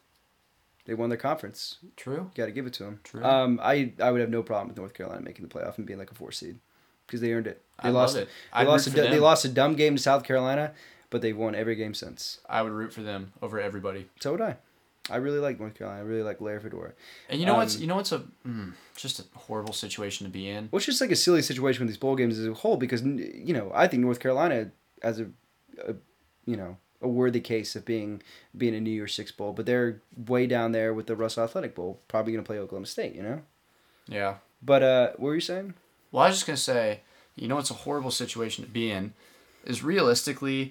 They won their conference. True. Got to give it to them. True. Um, I I would have no problem with North Carolina making the playoff and being like a four seed because they earned it. They I lost love it. They I'd lost. A, root for du- they them. lost a dumb game to South Carolina, but they've won every game since. I would root for them over everybody. So would I. I really like North Carolina. I really like Larry Fedora. And you know what's Um, you know what's a mm, just a horrible situation to be in. Well, it's just like a silly situation with these bowl games as a whole because you know I think North Carolina has a, a you know a worthy case of being being a New Year's Six bowl, but they're way down there with the Russell Athletic Bowl, probably going to play Oklahoma State, you know. Yeah. But uh, what were you saying? Well, I was just gonna say, you know, it's a horrible situation to be in. Is realistically,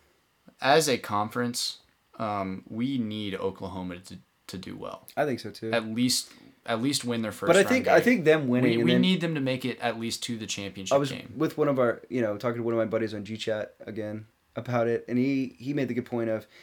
as a conference, um, we need Oklahoma to to do well. I think so too. At least at least win their first. But I round think game. I think them winning. we, and we then, need them to make it at least to the championship I was game. with one of our, you know, talking to one of my buddies on G Chat again about it, and he he made the good point of,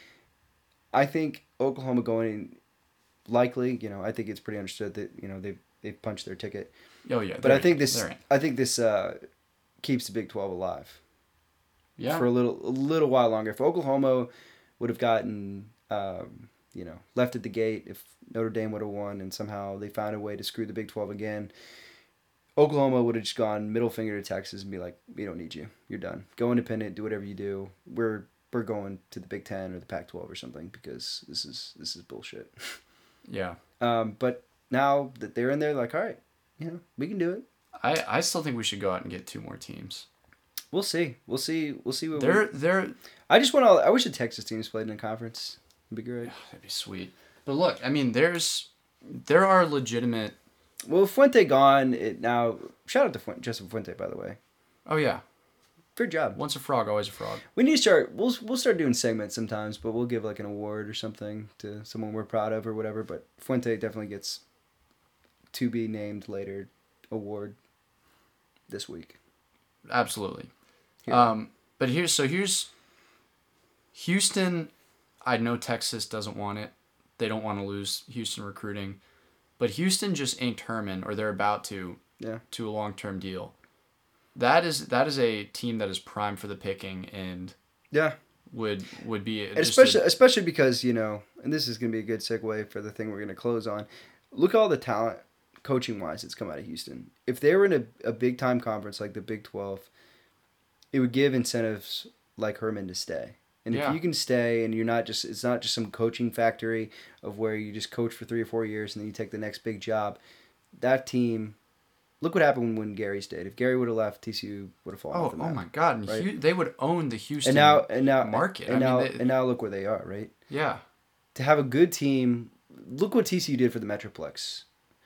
I think Oklahoma going likely, you know, I think it's pretty understood that you know they they've punched their ticket, Oh yeah, but I they're think in. this They're in. I think this uh, keeps the Big twelve alive Yeah. for a little a little while longer. If Oklahoma would have gotten um, you know left at the gate, if Notre Dame would have won, and somehow they found a way to screw the Big twelve again. Oklahoma would have just gone middle finger to Texas and be like, "We don't need you. You're done. Go independent. Do whatever you do. We're we're going to the Big Ten or the Pac twelve or something because this is this is bullshit." yeah. Um, but now that they're in there, like, all right, you know, we can do it. I, I still think we should go out and get two more teams. We'll see. We'll see. We'll see what. They're we, they're I just want to. I wish the Texas teams played in a conference. It'd be great. that'd be sweet. But look, I mean, there's there are legitimate Well, Fuente gone. It now shout out to Fuente, Justin Fuente, by the way. Oh yeah, Good job. once a frog, always a frog. We need to start. We'll we'll start doing segments sometimes, but we'll give like an award or something to someone we're proud of or whatever. But Fuente definitely gets to be named later award this week. Absolutely. Here. Um, but here's so here's Houston. I know Texas doesn't want it. They don't want to lose Houston recruiting, but Houston just inked Herman, or they're about to, Yeah. to a long term deal. That is that is a team that is prime for the picking and Yeah. would would be And just especially a- especially because, you know, and this is going to be a good segue for the thing we're going to close on. Look at all the talent coaching wise that's come out of Houston. If they were in a, a big time conference like the Big twelve, it would give incentives like Herman to stay. And Yeah. if you can stay and you're not just, it's not just some coaching factory of where you just coach for three or four years and then you take the next big job. That team, look what happened when Gary stayed. If Gary would have left, T C U would have fallen oh off the oh map. my god, and right? Hu- they would own the Houston And now, and now, market. And I now, mean, they- and now look where they are, right? yeah. To have a good team, look what T C U did for the Metroplex.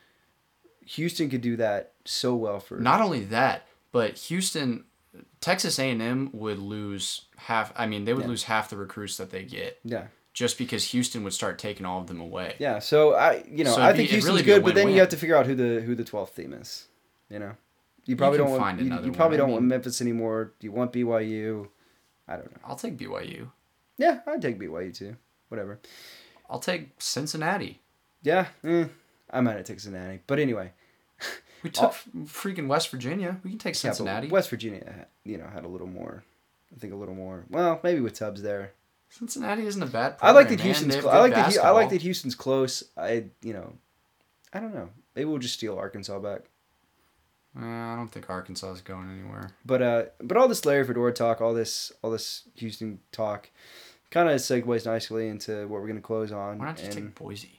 Houston could do that so well for Not only that, but Houston, Texas A and M would lose half. I mean, they would Yeah. lose half the recruits that they get yeah, just because Houston would start taking all of them away. yeah. So I, you know, So I it'd think be- it'd Houston's really be a good, but then you win-win. have to figure out who the who the twelfth team is. You know, you probably can don't want find you, another you probably one. I don't want mean- Memphis anymore. Do you want B Y U? I don't know. I'll take B Y U. Yeah, I'd take B Y U too. Whatever. I'll take Cincinnati. Yeah, eh, I might have taken Cincinnati, but anyway. We took freaking West Virginia. We can take Yeah, but Cincinnati. West Virginia, you know, had a little more. I think a little more. Well, maybe with Tubbs there. Cincinnati isn't a bad I program, like that man. Houston's. They have Cl- I good like that. Hu- I basketball. like that Houston's close. I you know, I don't know. Maybe we'll just steal Arkansas back. Uh, I don't think Arkansas is going anywhere. But uh, but all this Larry Fedora talk, all this all this Houston talk, kind of segues nicely into what we're gonna close on. Why not just and take Boise?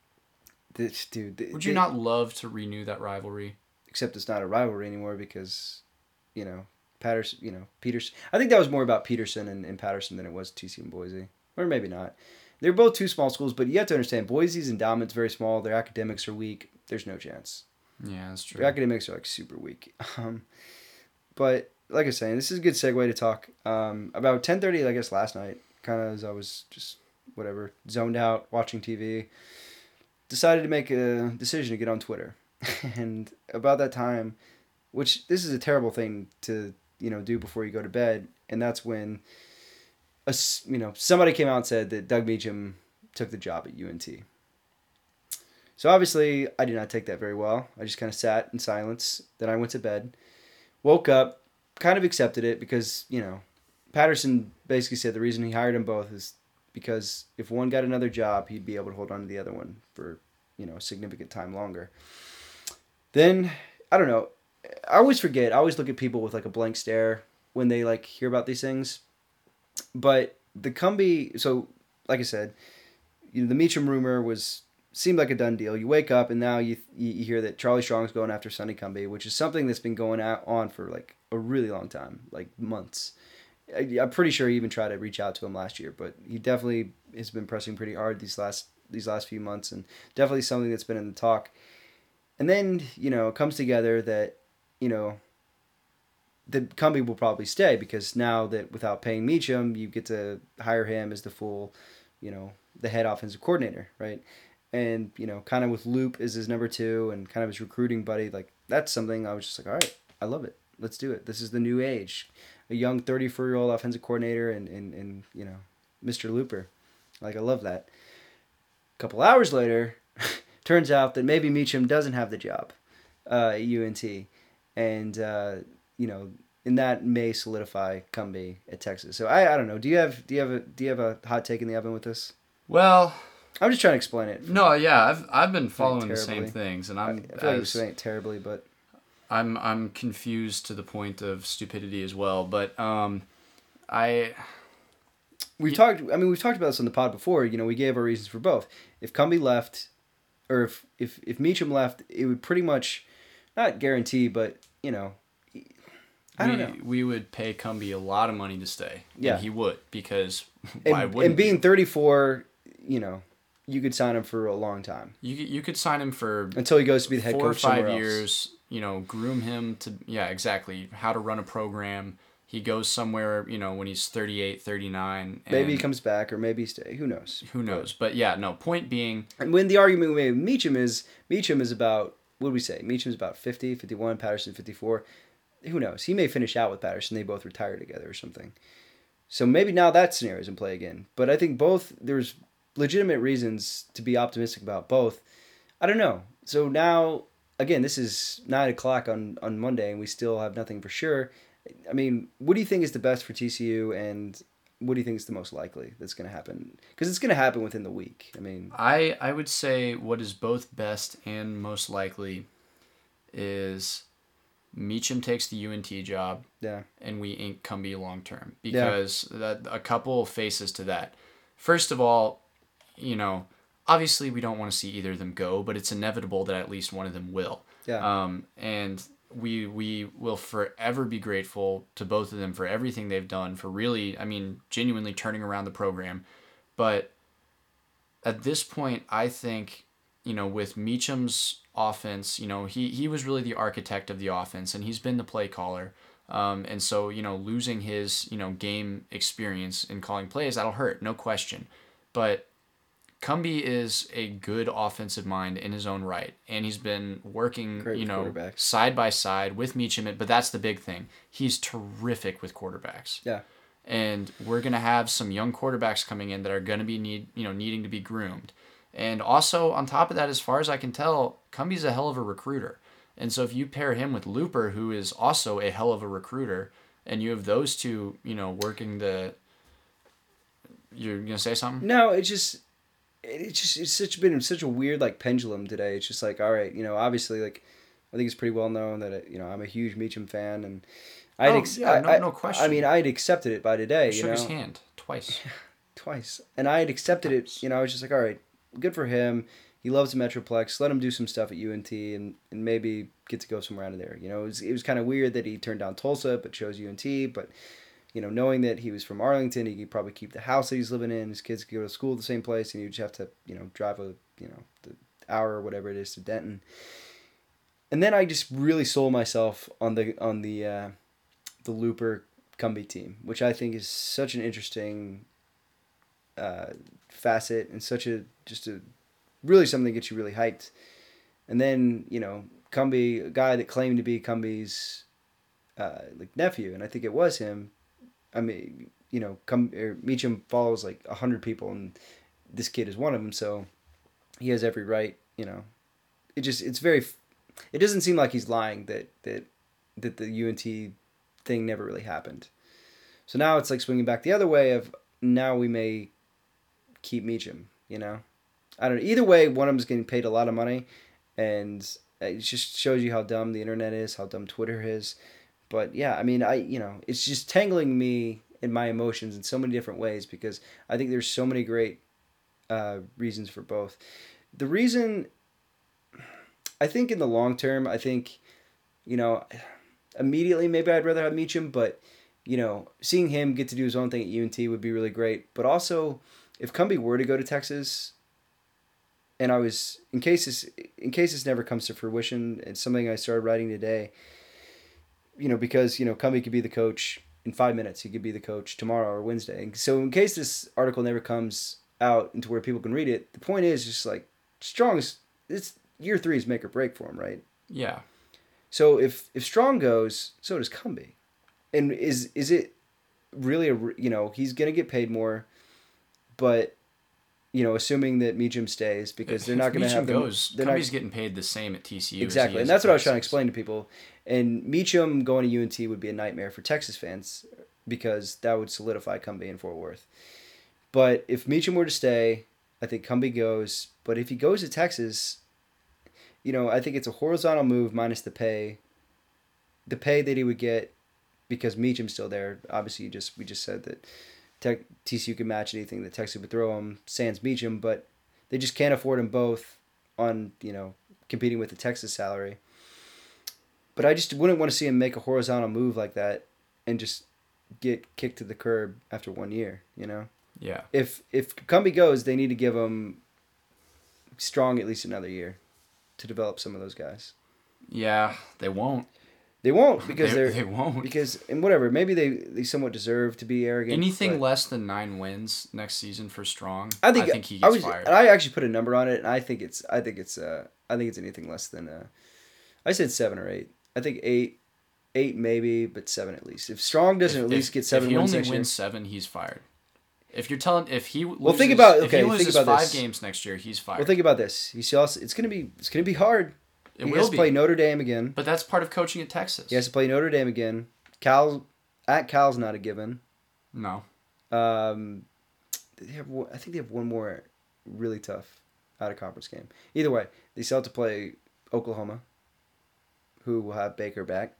this dude. th- Would you th- not love to renew that rivalry? Except it's not a rivalry anymore because, you know, Patterson. You know, Peterson. I think that was more about Peterson and, and Patterson than it was T C U and Boise, or maybe not. They're both two small schools, but you have to understand Boise's endowment's very small. Their academics are weak. There's no chance. Yeah, that's true. Their academics are like super weak. Um, but like I was saying, this is a good segue to talk um, about ten thirty. I guess last night, kind of as I was just whatever zoned out watching T V, decided to make a decision to get on Twitter, and about that time, which this is a terrible thing to you know do before you go to bed, and that's when a s you know somebody came out and said that Doug Meacham took the job at U N T. So obviously, I did not take that very well. I just kind of sat in silence. Then I went to bed, woke up, kind of accepted it because, you know, Patterson basically said the reason he hired them both is because if one got another job, he'd be able to hold on to the other one for, you know, a significant time longer. Then, I don't know. I always forget. I always look at people with like a blank stare when they like hear about these things. But the Cumbie, so like I said, you know, the Meacham rumor was seemed like a done deal. You wake up and now you you hear that Charlie Strong's going after Sonny Cumbie, which is something that's been going out on for like a really long time, like months. I, I'm pretty sure he even tried to reach out to him last year, but he definitely has been pressing pretty hard these last these last few months, and definitely something that's been in the talk. And then you know it comes together that you know that Cumbie will probably stay because now that without paying Meacham, you get to hire him as the full, you know, the head offensive coordinator, right? And, you know, kind of with Loop as his number two and kind of his recruiting buddy, like, that's something I was just like, all right, I love it. Let's do it. This is the new age. A young thirty-four-year-old offensive coordinator and, and, and, you know, Mister Looper. Like, I love that. A couple hours later, turns out that maybe Meacham doesn't have the job uh, at U N T. And, uh, you know, and that may solidify Cumbie at Texas. So, I, I don't know. Do you have do you have a do you have a hot take in the oven with this? Well, I'm just trying to explain it. no, yeah, I've I've been following the terribly. same things, and I, I I'm feel like I'm as- saying it terribly, but I'm I'm confused to the point of stupidity as well. But um, I we've talked. I mean, we've talked about this on the pod before. You know, we gave our reasons for both. If Cumbie left, or if if if Meacham left, it would pretty much not guarantee, but you know, I don't we, know. we would pay Cumbie a lot of money to stay. Yeah. And he would because why And, wouldn't and being you? thirty-four, you know, you could sign him for a long time You could- you could sign him for until he goes to be the head four or coach somewhere five else. years. You know, groom him to yeah, exactly how to run a program. He goes somewhere, you know, when he's thirty-eight, thirty-nine. And Maybe he comes back, or maybe he stay. Who knows? Who knows? But yeah, no. Point being, And when the argument we made with Meacham is Meacham is about what do we say? Meacham's about fifty, fifty-one, Patterson fifty-four. Who knows? He may finish out with Patterson. They both retire together or something. So maybe now that scenario is in play again. But I think both there's legitimate reasons to be optimistic about both. I don't know. So now again, this is nine o'clock on on Monday, and we still have nothing for sure. I mean, what do you think is the best for T C U, and what do you think is the most likely that's going to happen? Because it's going to happen within the week. I mean, I I would say what is both best and most likely is Meacham takes the U N T job, yeah, and we ink Cumbie long term, because that a couple faces to that. First of all, you know, obviously we don't want to see either of them go, but it's inevitable that at least one of them will. yeah, Um, and we we will forever be grateful to both of them for everything they've done, for really, I mean, genuinely turning around the program. But at this point, I think, you know, with Meacham's offense, you know, he, he was really the architect of the offense, and he's been the play caller. Um, and so, you know, losing his, you know, game experience in calling plays, that'll hurt, no question. But Cumbie is a good offensive mind in his own right, and he's been working, Great you with know, quarterbacks. side by side with Meacham. But that's the big thing. He's terrific with quarterbacks. yeah. And we're gonna have some young quarterbacks coming in that are gonna be need, you know, needing to be groomed. And also on top of that, as far as I can tell, Cumbie's a hell of a recruiter. And so if you pair him with Looper, who is also a hell of a recruiter, and you have those two, you know, working the. You're gonna say something? No, it's just it's just it's such been such a weird like pendulum today. It's just like, all right, you know, obviously like I think it's pretty well known that it, you know, I'm a huge Meacham fan, and I Oh, ex- yeah, no- I, no I- question. I mean, I had accepted it by today, He you shook know, his hand twice. twice, and I had accepted it. You know, I was just like, all right, good for him. He loves the Metroplex. Let him do some stuff at U N T, and, and maybe get to go somewhere out of there. You know, it was it was kind of weird that he turned down Tulsa but chose U N T, but. You know, knowing that he was from Arlington, he could probably keep the house that he's living in. His kids could go to school at the same place, and he would just have to, you know, drive a, you know, the hour or whatever it is to Denton. And then I just really sold myself on the on the uh, the Looper Cumbie team, which I think is such an interesting uh, facet and such a just a really something that gets you really hyped. And then you know, Cumbie, a guy that claimed to be Cumbie's uh, like nephew, and I think it was him. I mean, you know, come or Meacham follows like a hundred people, and this kid is one of them. So he has every right. You know, it just it's very. It doesn't seem like he's lying that that that the U N T thing never really happened. So now it's like swinging back the other way of now we may keep Meacham. You know, I don't know. Either way, one of them's getting paid a lot of money, and it just shows you how dumb the internet is, how dumb Twitter is. But yeah, I mean, I you know, it's just tangling me in my emotions in so many different ways because I think there's so many great uh, reasons for both. The reason, I think in the long term, I think, you know, immediately maybe I'd rather have Meacham, but you know, seeing him get to do his own thing at U N T would be really great. But also, if Cumbie were to go to Texas, and I was in case this in case this never comes to fruition, it's something I started writing today. You know, because, you know, Cumbie could be the coach in five minutes. He could be the coach tomorrow or Wednesday. So in case this article never comes out into where people can read it, the point is just like Strong is, it's year three is make or break for him, right? Yeah. So if, if Strong goes, so does Cumbie. And is is it really a, you know, he's going to get paid more, but, you know, assuming that Meacham stays because they're not going to have them. Goes, they're Cumbie's not, getting paid the same at T C U. exactly. And that's what I was trying to explain to people. And Meacham going to U N T would be a nightmare for Texas fans because that would solidify Cumbie in Fort Worth. But if Meacham were to stay, I think Cumbie goes. But if he goes to Texas, you know, I think it's a horizontal move minus the pay. The pay that he would get because Meacham's still there. Obviously, you just we just said that Tech, T C U could match anything that Texas would throw him, sans Meacham, but they just can't afford them both on, you know, competing with the Texas salary. But I just wouldn't want to see him make a horizontal move like that and just get kicked to the curb after one year, you know? Yeah. If if Cumbie goes, they need to give him Strong at least another year to develop some of those guys. Yeah, they won't. They won't because They- they're they won't. because and whatever maybe they, they somewhat deserve to be arrogant. Anything but less than nine wins next season for Strong, I think he I gets was fired. I actually put a number on it and I think it's I think it's uh I think it's anything less than uh I said seven or eight. I think eight eight maybe but seven at least. If Strong doesn't If- at least if- get seven if he wins only next wins year. seven, he's fired. If you're telling, if he loses, Well, think about- if okay, he think loses about five this. games next year, he's fired. Well, think about this. You see, also, it's gonna be it's gonna be hard. it he will has to be, play Notre Dame again. but that's part of coaching at Texas. He has to play Notre Dame again. Cal at Cal's not a given. No. Um, they have one, I think they have one more really tough out of conference game. Either way, they still have to play Oklahoma, who will have Baker back,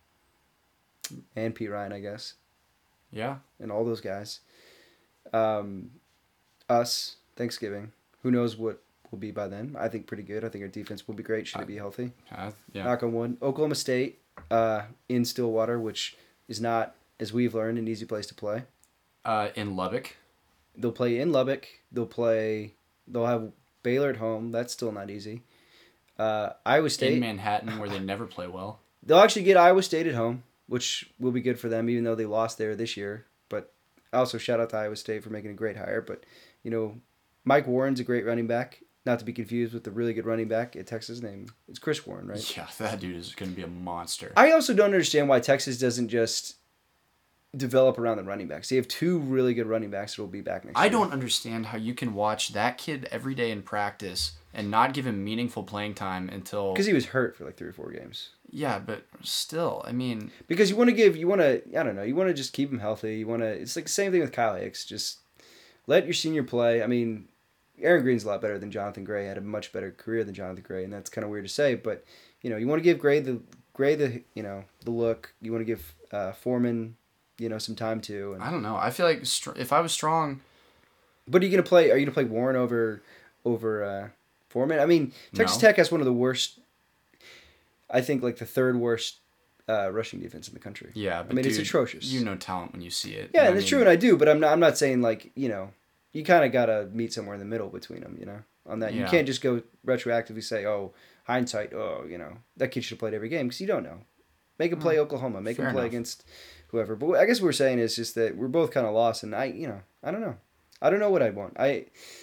and Pete Ryan, I guess, Yeah. and all those guys. Um, us Thanksgiving. Who knows what will be by then? I think pretty good. I think our defense will be great. Should it be healthy? Uh, yeah. Knock on wood. Oklahoma State uh, in Stillwater, which is not, as we've learned, an easy place to play. Uh, in Lubbock. They'll play in Lubbock. They'll play. They'll have Baylor at home. That's still not easy. Uh, Iowa State. In Manhattan, where they never play well. They'll actually get Iowa State at home, which will be good for them, even though they lost there this year. But also shout out to Iowa State for making a great hire. But you know, Mike Warren's a great running back. Not to be confused with the really good running back at Texas named it's Chris Warren, right? Yeah, that dude is going to be a monster. I also don't understand why Texas doesn't just develop around the running backs. They have two really good running backs that will be back next I year. don't understand how you can watch that kid every day in practice and not give him meaningful playing time until. Because he was hurt for like three or four games. Yeah, but still, I mean. Because you want to give, you want to, I don't know, you want to just keep him healthy. You want to, it's like the same thing with Kyle Hicks. Just let your senior play. I mean, Aaron Green's a lot better than Jonathan Gray. Had a much better career than Jonathan Gray, and that's kind of weird to say. But you know, you want to give Gray the Gray the you know the look. You want to give uh, Foreman, you know, some time too. And, I don't know. I feel like str- if I was Strong. but are you gonna play? Are you gonna play Warren over over uh, Foreman? I mean, Texas No. Tech has one of the worst. I think like the third worst uh, rushing defense in the country. Yeah, but I mean, it's dude, atrocious. You know talent when you see it. Yeah, I and it's mean, true, and I do, but I'm not. I'm not saying like you know, you kind of gotta meet somewhere in the middle between them. You know, on that you Yeah. can't just go retroactively say, oh, hindsight, oh, you know, that kid should have played every game because you don't know. Make him play Mm, Oklahoma. Make him fair play enough. against whoever. But what I guess what we're saying is just that we're both kind of lost, and I, you know, I don't know. I don't know what I'd want. I.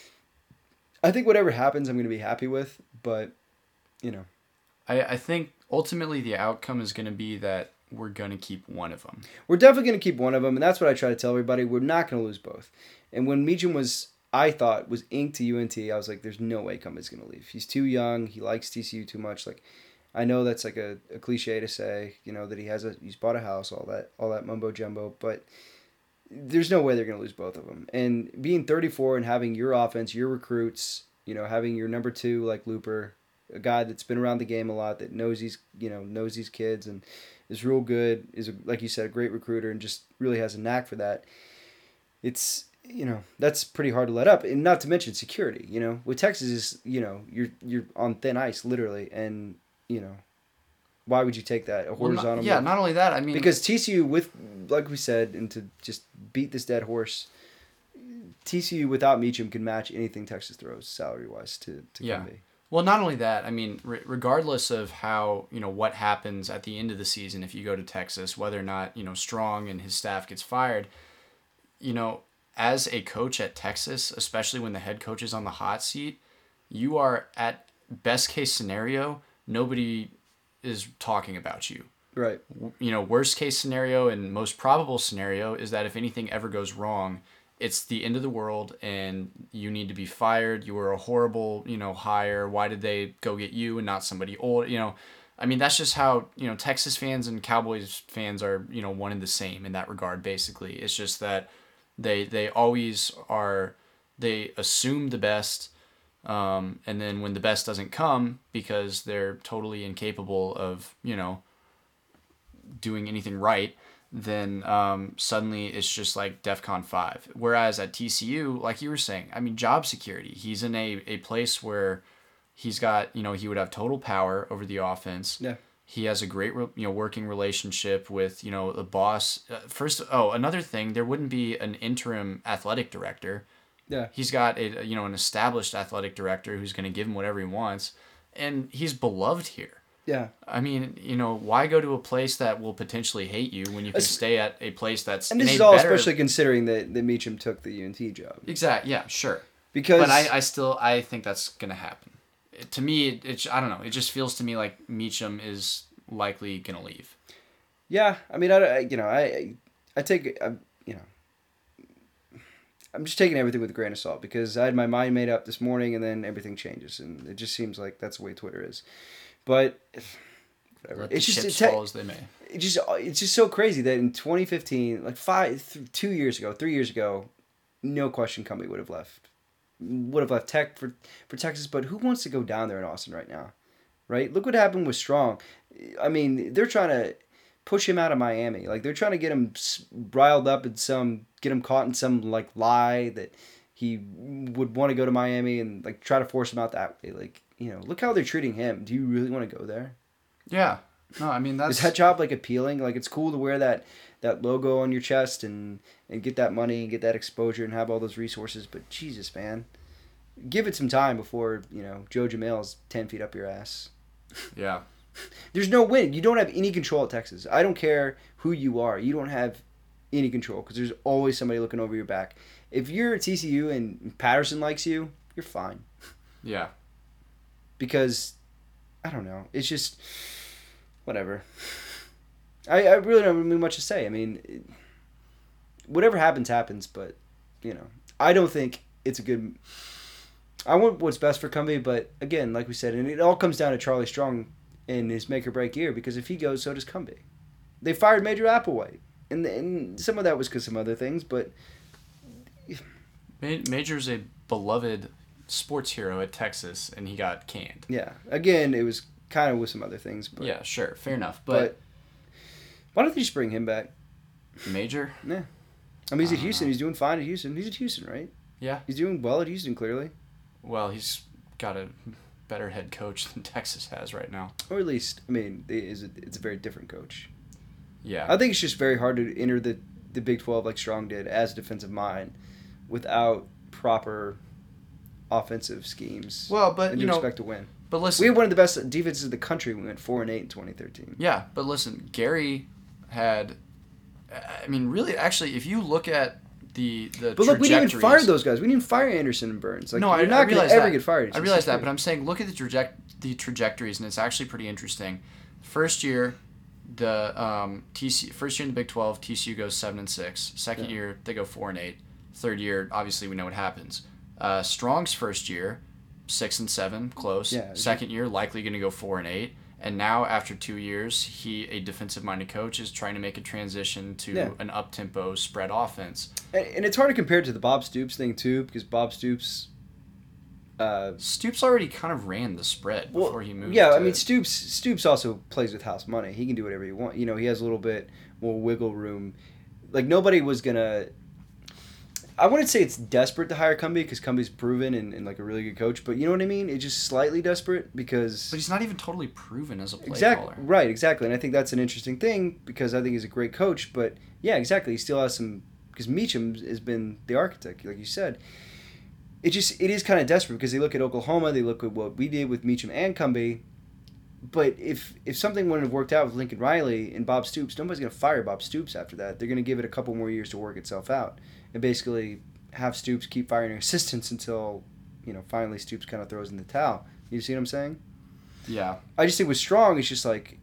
I think whatever happens, I'm gonna be happy with, but, you know. I, I think ultimately the outcome is going to be that we're going to keep one of them. We're definitely going to keep one of them, and that's what I try to tell everybody. We're not going to lose both. And when Meacham was, I thought, was inked to U N T, I was like, there's no way Cummins going to leave. He's too young. He likes T C U too much. Like, I know that's like a, a cliche to say, you know, that he has a, he's bought a house, all that, all that mumbo jumbo, but there's no way they're going to lose both of them. And being thirty-four and having your offense, your recruits, you know, having your number two like Looper, a guy that's been around the game a lot, that knows these, you know, knows these kids and is real good, is, a, like you said, a great recruiter and just really has a knack for that. It's, you know, that's pretty hard to let up. And not to mention security, you know. With Texas, is you know, you're you're on thin ice, literally. And, you know, why would you take that? A Well, not- horizontal yeah, move? not only that, I mean. Because T C U, with, like we said, and to just beat this dead horse, T C U without Meacham can match anything Texas throws salary-wise to, to Yeah. come be. Well, not only that, I mean, re- regardless of how, you know, what happens at the end of the season if you go to Texas, whether or not, you know, Strong and his staff gets fired, you know, as a coach at Texas, especially when the head coach is on the hot seat, you are at best case scenario, nobody is talking about you. Right. You know, worst case scenario and most probable scenario is that if anything ever goes wrong, it's the end of the world and you need to be fired. You were a horrible, you know, hire. Why did they go get you and not somebody old? You know, I mean, that's just how, you know, Texas fans and Cowboys fans are, you know, one and the same in that regard, basically. It's just that they they always are, they assume the best. Um, and then when the best doesn't come because they're totally incapable of, you know, doing anything right, then um, suddenly it's just like DEFCON five. Whereas at T C U, like you were saying, I mean, job security. He's in a, a place where he's got, you know, he would have total power over the offense. Yeah. He has a great, you know, working relationship with, you know, the boss. Uh, first, oh, another thing, there wouldn't be an interim athletic director. Yeah. He's got a you know an established athletic director who's going to give him whatever he wants, and he's beloved here. Yeah. I mean, you know, why go to a place that will potentially hate you when you can Es- stay at a place that's And in this a is all better... especially considering that, that Meacham took the U N T job. Exactly. Yeah, sure. Because But I, I still I think that's gonna happen. It, to me, it, it I don't know. It just feels to me like Meacham is likely gonna leave. yeah, I mean, I, I you know, I I take I, you know, I'm just taking everything with a grain of salt because I had my mind made up this morning and then everything changes and it just seems like that's the way Twitter is. But whatever. Let the It's just chips it, fall as they may. it just it's just so crazy that in twenty fifteen, like five, th- two years ago, three years ago, no question, Cumbie would have left, would have left Tech for for Texas. But who wants to go down there in Austin right now, right? Look what happened with Strong. I mean, they're trying to push him out of Miami. Like they're trying to get him s- riled up in some, get him caught in some like lie that he would want to go to Miami and like try to force him out that way. Like you know, look how they're treating him. Do you really want to go there? Yeah. No, I mean that's Is that job like appealing? Like it's cool to wear that, that logo on your chest and, and get that money and get that exposure and have all those resources. But Jesus, man, give it some time before you know Joe Jamel's ten feet up your ass. yeah. There's no win. You don't have any control at Texas. I don't care who you are. You don't have any control because there's always somebody looking over your back. If you're at T C U and Patterson likes you, you're fine. Yeah. Because I don't know. It's just whatever. I, I really don't have much to say. I mean, it, whatever happens, happens. But, you know, I don't think it's a good... I want what's best for Cumbie, but again, like we said, and it all comes down to Charlie Strong in his make-or-break year, because if he goes, so does Cumbie. They fired Major Applewhite, and, and some of that was because some other things, but... Ma- Major's a beloved sports hero at Texas, and he got canned. Yeah. Again, it was kind of with some other things. But, Yeah, sure, fair enough. But, But, why don't they just bring him back? Major, Yeah. I mean, he's at Uh, Houston. He's doing fine at Houston. He's at Houston, right? yeah. He's doing well at Houston, clearly. Well, he's got a better head coach than Texas has right now. Or at least, I mean, it is a, it's a very different coach. Yeah. I think it's just very hard to enter the, the Big twelve like Strong did as a defensive mind without proper offensive schemes. Well, but, and you to know, expect to win. but We listen. had one of the best defenses in the country. We went four and eight in twenty thirteen. Yeah, but listen, Gary had, I mean, really, actually, if you look at the the But look, we didn't even fire trajectories- those guys. We didn't even fire Anderson and Burns. Like, no, you're I, not I going to realize ever that. get fired. It's I just realize that, great. but I'm saying look at the traject the trajectories, and it's actually pretty interesting. First year, the um, T C first year in the Big twelve, T C U goes seven and six. Second Yeah. year, they go four and eight. Third year, obviously, we know what happens. Uh, Strong's first year, six and seven, close. Yeah. Second year, likely going to go four and eight. And now, after two years, he, a defensive-minded coach, is trying to make a transition to Yeah. an up-tempo spread offense. And, and it's hard to compare it to the Bob Stoops thing, too, because Bob Stoops... Uh, Stoops already kind of ran the spread well, before he moved. yeah, I to- mean, Stoops Stoops also plays with house money. He can do whatever he wants. You know, he has a little bit more wiggle room. Like, nobody was going to... I wouldn't say it's desperate to hire Cumbie, because Cumbie's proven and, and, like, a really good coach. But you know what I mean? It's just slightly desperate, because... But he's not even totally proven as a play Exactly. caller. Right, exactly. And I think that's an interesting thing because I think he's a great coach. But yeah, exactly. He still has some because Meacham has been the architect, like you said. It just it is kind of desperate because they look at Oklahoma, they look at what we did with Meacham and Cumbie. But if if something wouldn't have worked out with Lincoln Riley and Bob Stoops, nobody's going to fire Bob Stoops after that. They're going to give it a couple more years to work itself out and basically have Stoops keep firing assistants until, you know, finally Stoops kind of throws in the towel. You see what I'm saying? Yeah. I just think with Strong, it's just like,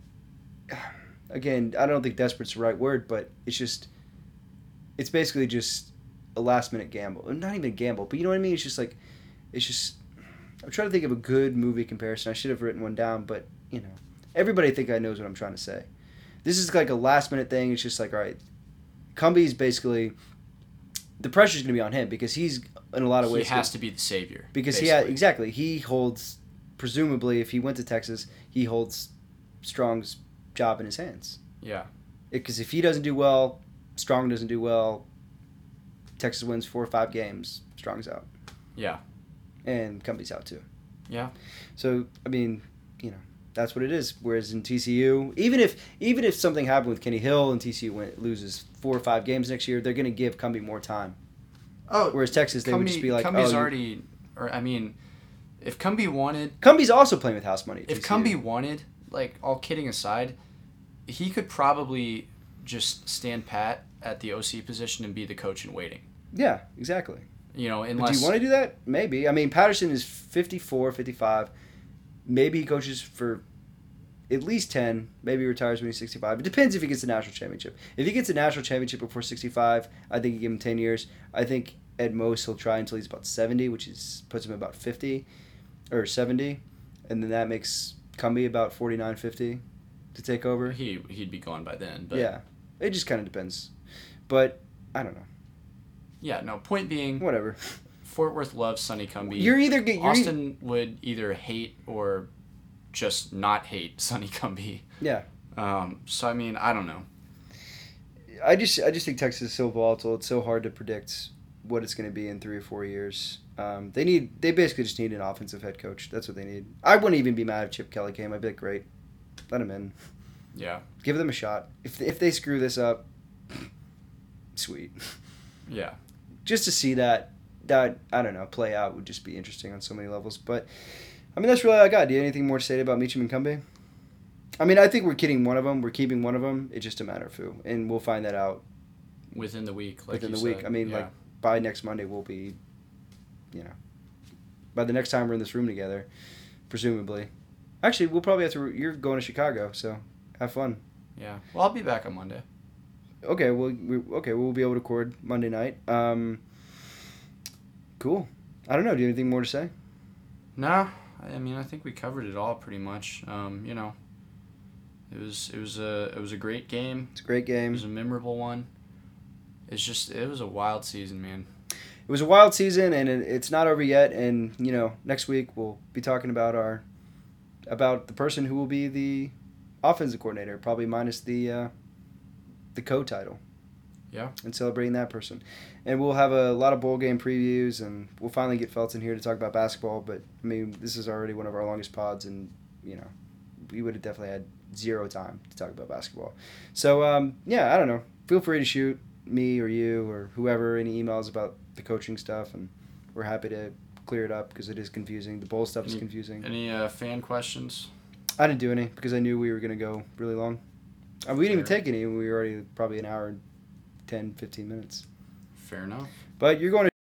again, I don't think desperate's the right word, but it's just, it's basically just a last minute gamble. Not even a gamble, but you know what I mean? It's just like, it's just, I'm trying to think of a good movie comparison. I should have written one down, but, you know, everybody I think I knows what I'm trying to say. This is like a last minute thing. It's just like, all right, Cumbie's basically, the pressure's going to be on him because he's, in a lot of He ways, has to be the savior. because basically. he had, exactly, he holds, presumably, if he went to Texas, he holds Strong's job in his hands. Yeah. Because if he doesn't do well, Strong doesn't do well, Texas wins four or five games, Strong's out. Yeah. And Cumbie's out too. Yeah. So, I mean, you know, that's what it is. Whereas in T C U, even if even if something happened with Kenny Hill and T C U win, loses four or five games next year, they're going to give Cumbie more time. Oh, Whereas Texas, they would just be like, Cumby's oh, you- already, or I mean, if Cumby wanted, Cumby's also playing with house money. at if T C U. Cumby wanted, like all kidding aside, he could probably just stand pat at the O C position and be the coach in waiting. Yeah, exactly. You know, But unless do you want to do that? Maybe. I mean, Patterson is fifty-four, fifty-five. Maybe he coaches for at least ten. Maybe he retires when he's sixty-five. It depends if he gets the national championship. If he gets the national championship before sixty-five, I think you give him ten years. I think at most he'll try until he's about seventy, which is puts him about fifty or seventy. And then that makes Cumby about forty-nine, fifty to take over. he he'd be gone by then. But Yeah. It just kind of depends. But I don't know. yeah, no. Point being, Whatever. Fort Worth loves Sonny Cumby. You're either get you're e- Austin would either hate or just not hate Sonny Cumby. Yeah. Um, so I mean, I don't know. I just I just think Texas is so volatile. It's so hard to predict what it's going to be in three or four years. Um, they need they basically just need an offensive head coach. That's what they need. I wouldn't even be mad if Chip Kelly came. I'd be like, great, let him in. Yeah. Give them a shot. If if they screw this up, sweet. Yeah. Just to see that that I don't know play out would just be interesting on so many levels. But I mean that's really all I got. Do you have anything more to say about Meacham and Cumby? I mean I think we're kidding one of them. We're keeping one of them. It's just a matter of who, and we'll find that out Within the week. Like within you the week. said. I mean yeah. like by next Monday we'll be, you know, by the next time we're in this room together, presumably. Actually, we'll probably have to. You're going to Chicago, so have fun. Yeah. Well, I'll be back on Monday. Okay, well, we, okay, we'll be able to record Monday night. Um, cool. I don't know. Do you have anything more to say? Nah. I mean, I think we covered it all pretty much. Um, you know, it was it was a it was a great game. It's a great It game. was a memorable one. It's just it was a wild season, man. It was a wild season, and it, it's not over yet. And you know, next week we'll be talking about our about the person who will be the offensive coordinator, probably minus the uh, the co-title. Yeah. And celebrating that person. And we'll have a lot of bowl game previews, and we'll finally get Feltz in here to talk about basketball. But, I mean, this is already one of our longest pods, and, you know, we would have definitely had zero time to talk about basketball. So, um, yeah, I don't know. Feel free to shoot me or you or whoever any emails about the coaching stuff, and we're happy to clear it up because it is confusing. The bowl stuff is Any- confusing. Any uh, fan questions? I didn't do any because I knew we were going to go really long. Uh, we didn't even Fair. take any, and we were already probably an hour and ten, fifteen minutes. Fair enough. But you're going to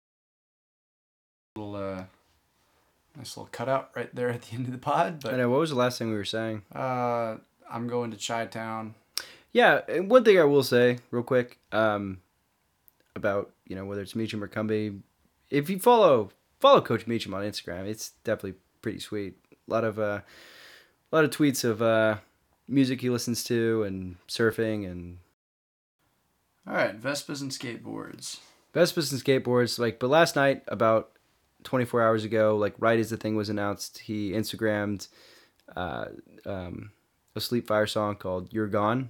Little uh, nice little cutout right there at the end of the pod. I But know. What was the last thing we were saying? uh, I'm going to Chi-Town. Yeah, and one thing I will say real quick um, about, you know, whether it's Meacham or Cumby, if you follow follow Coach Meacham on Instagram, it's definitely pretty sweet. A lot of uh, a lot of tweets of uh, music he listens to and surfing and All right, Vespas and skateboards. Vespas and skateboards. Like, but last night, about twenty-four hours ago, like right as the thing was announced, he Instagrammed uh, um, a Sleep Fire song called "You're Gone."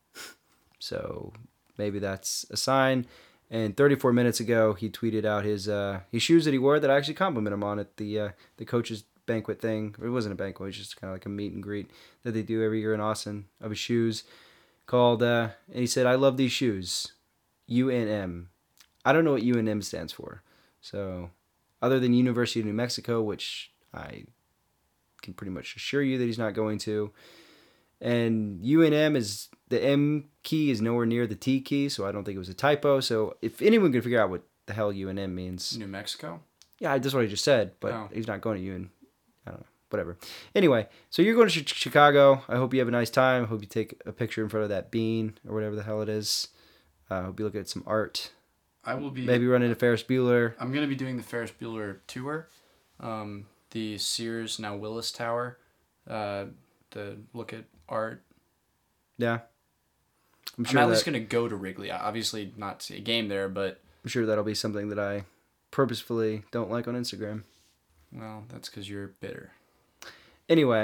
So maybe that's a sign. And thirty-four minutes ago, he tweeted out his uh, his shoes that he wore that I actually complimented him on at the uh, the coach's banquet thing. It wasn't a banquet; it was just kind of like a meet and greet that they do every year in Austin of his shoes. Called uh, and he said, "I love these shoes, U N M." I don't know what U N M stands for, so other than University of New Mexico, which I can pretty much assure you that he's not going to. And U N M is, the M key is nowhere near the T key, so I don't think it was a typo. So if anyone can figure out what the hell U N M means. New Mexico? Yeah, that's what I just said, but Oh. he's not going to U N. I don't know. Whatever. Anyway, so you're going to Ch- Chicago. I hope you have a nice time. I hope you take a picture in front of that bean or whatever the hell it is. I uh, hope you look at some art. I will be. Maybe run into Ferris Bueller. I'm going to be doing the Ferris Bueller tour. Um, the Sears, now Willis Tower. Uh, the look at art. Yeah. I'm I'm, sure at that, least going to go to Wrigley. Obviously, not to see a game there, but, I'm sure that'll be something that I purposefully don't like on Instagram. well, that's because you're bitter. Anyway,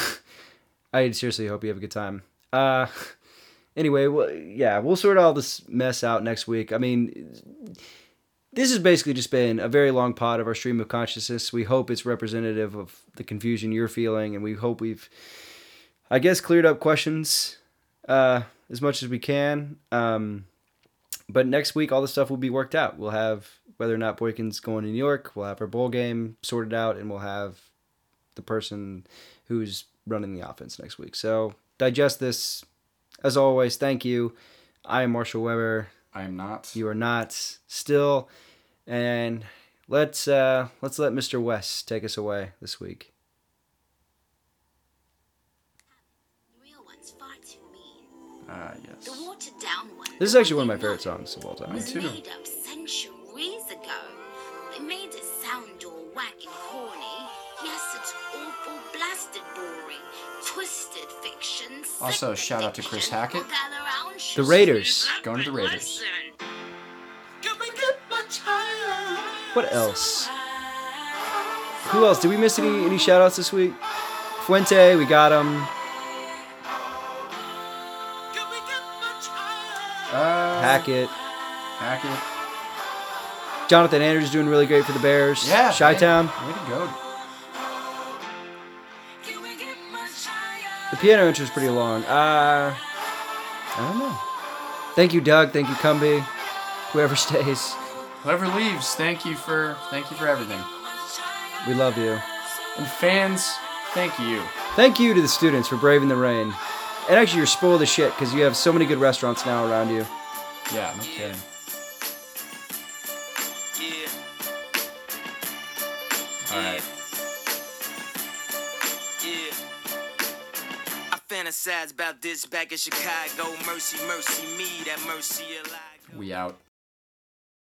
I seriously hope you have a good time. Uh, anyway, well, yeah, we'll sort all this mess out next week. I mean, this has basically just been a very long pod of our stream of consciousness. We hope it's representative of the confusion you're feeling, and we hope we've, I guess, cleared up questions uh, as much as we can. Um, but next week, all the stuff will be worked out. We'll have whether or not Boykin's going to New York. We'll have our bowl game sorted out, and we'll have the person who's running the offense next week. So digest this. As always, thank you. I am Marshall Weber. I am not. You are not still. And let's uh, let's let Mister West take us away this week. Real one's far too mean. Ah, yes. The watered down one. This is actually one of my favorite songs of all time. Was too. made up centuries ago. They made it sound all whack and corny. Yes, it's awful, blasted, boring, twisted fiction. Also, sick shout out to Chris addiction. Hackett. All gather round, The she'll Raiders. see that Going to the big Raiders. lesson. What else? Who else? Did we miss any any shout outs this week? Fuente, we got him. Uh, Hackett. Hackett. Jonathan Andrews doing really great for the Bears. Yeah. Chi-Town. Way, way to go. The piano intro is pretty long. Uh, I don't know. Thank you, Doug. Thank you, Cumby. Whoever stays. Whoever leaves, thank you for thank you for everything. We love you. And fans, thank you. Thank you to the students for braving the rain. And actually, you're spoiled as shit because you have so many good restaurants now around you. Yeah, no kidding. Yeah. All right. Yeah. I fantasize about this back in Chicago. Mercy, mercy me, that mercy alive. We out.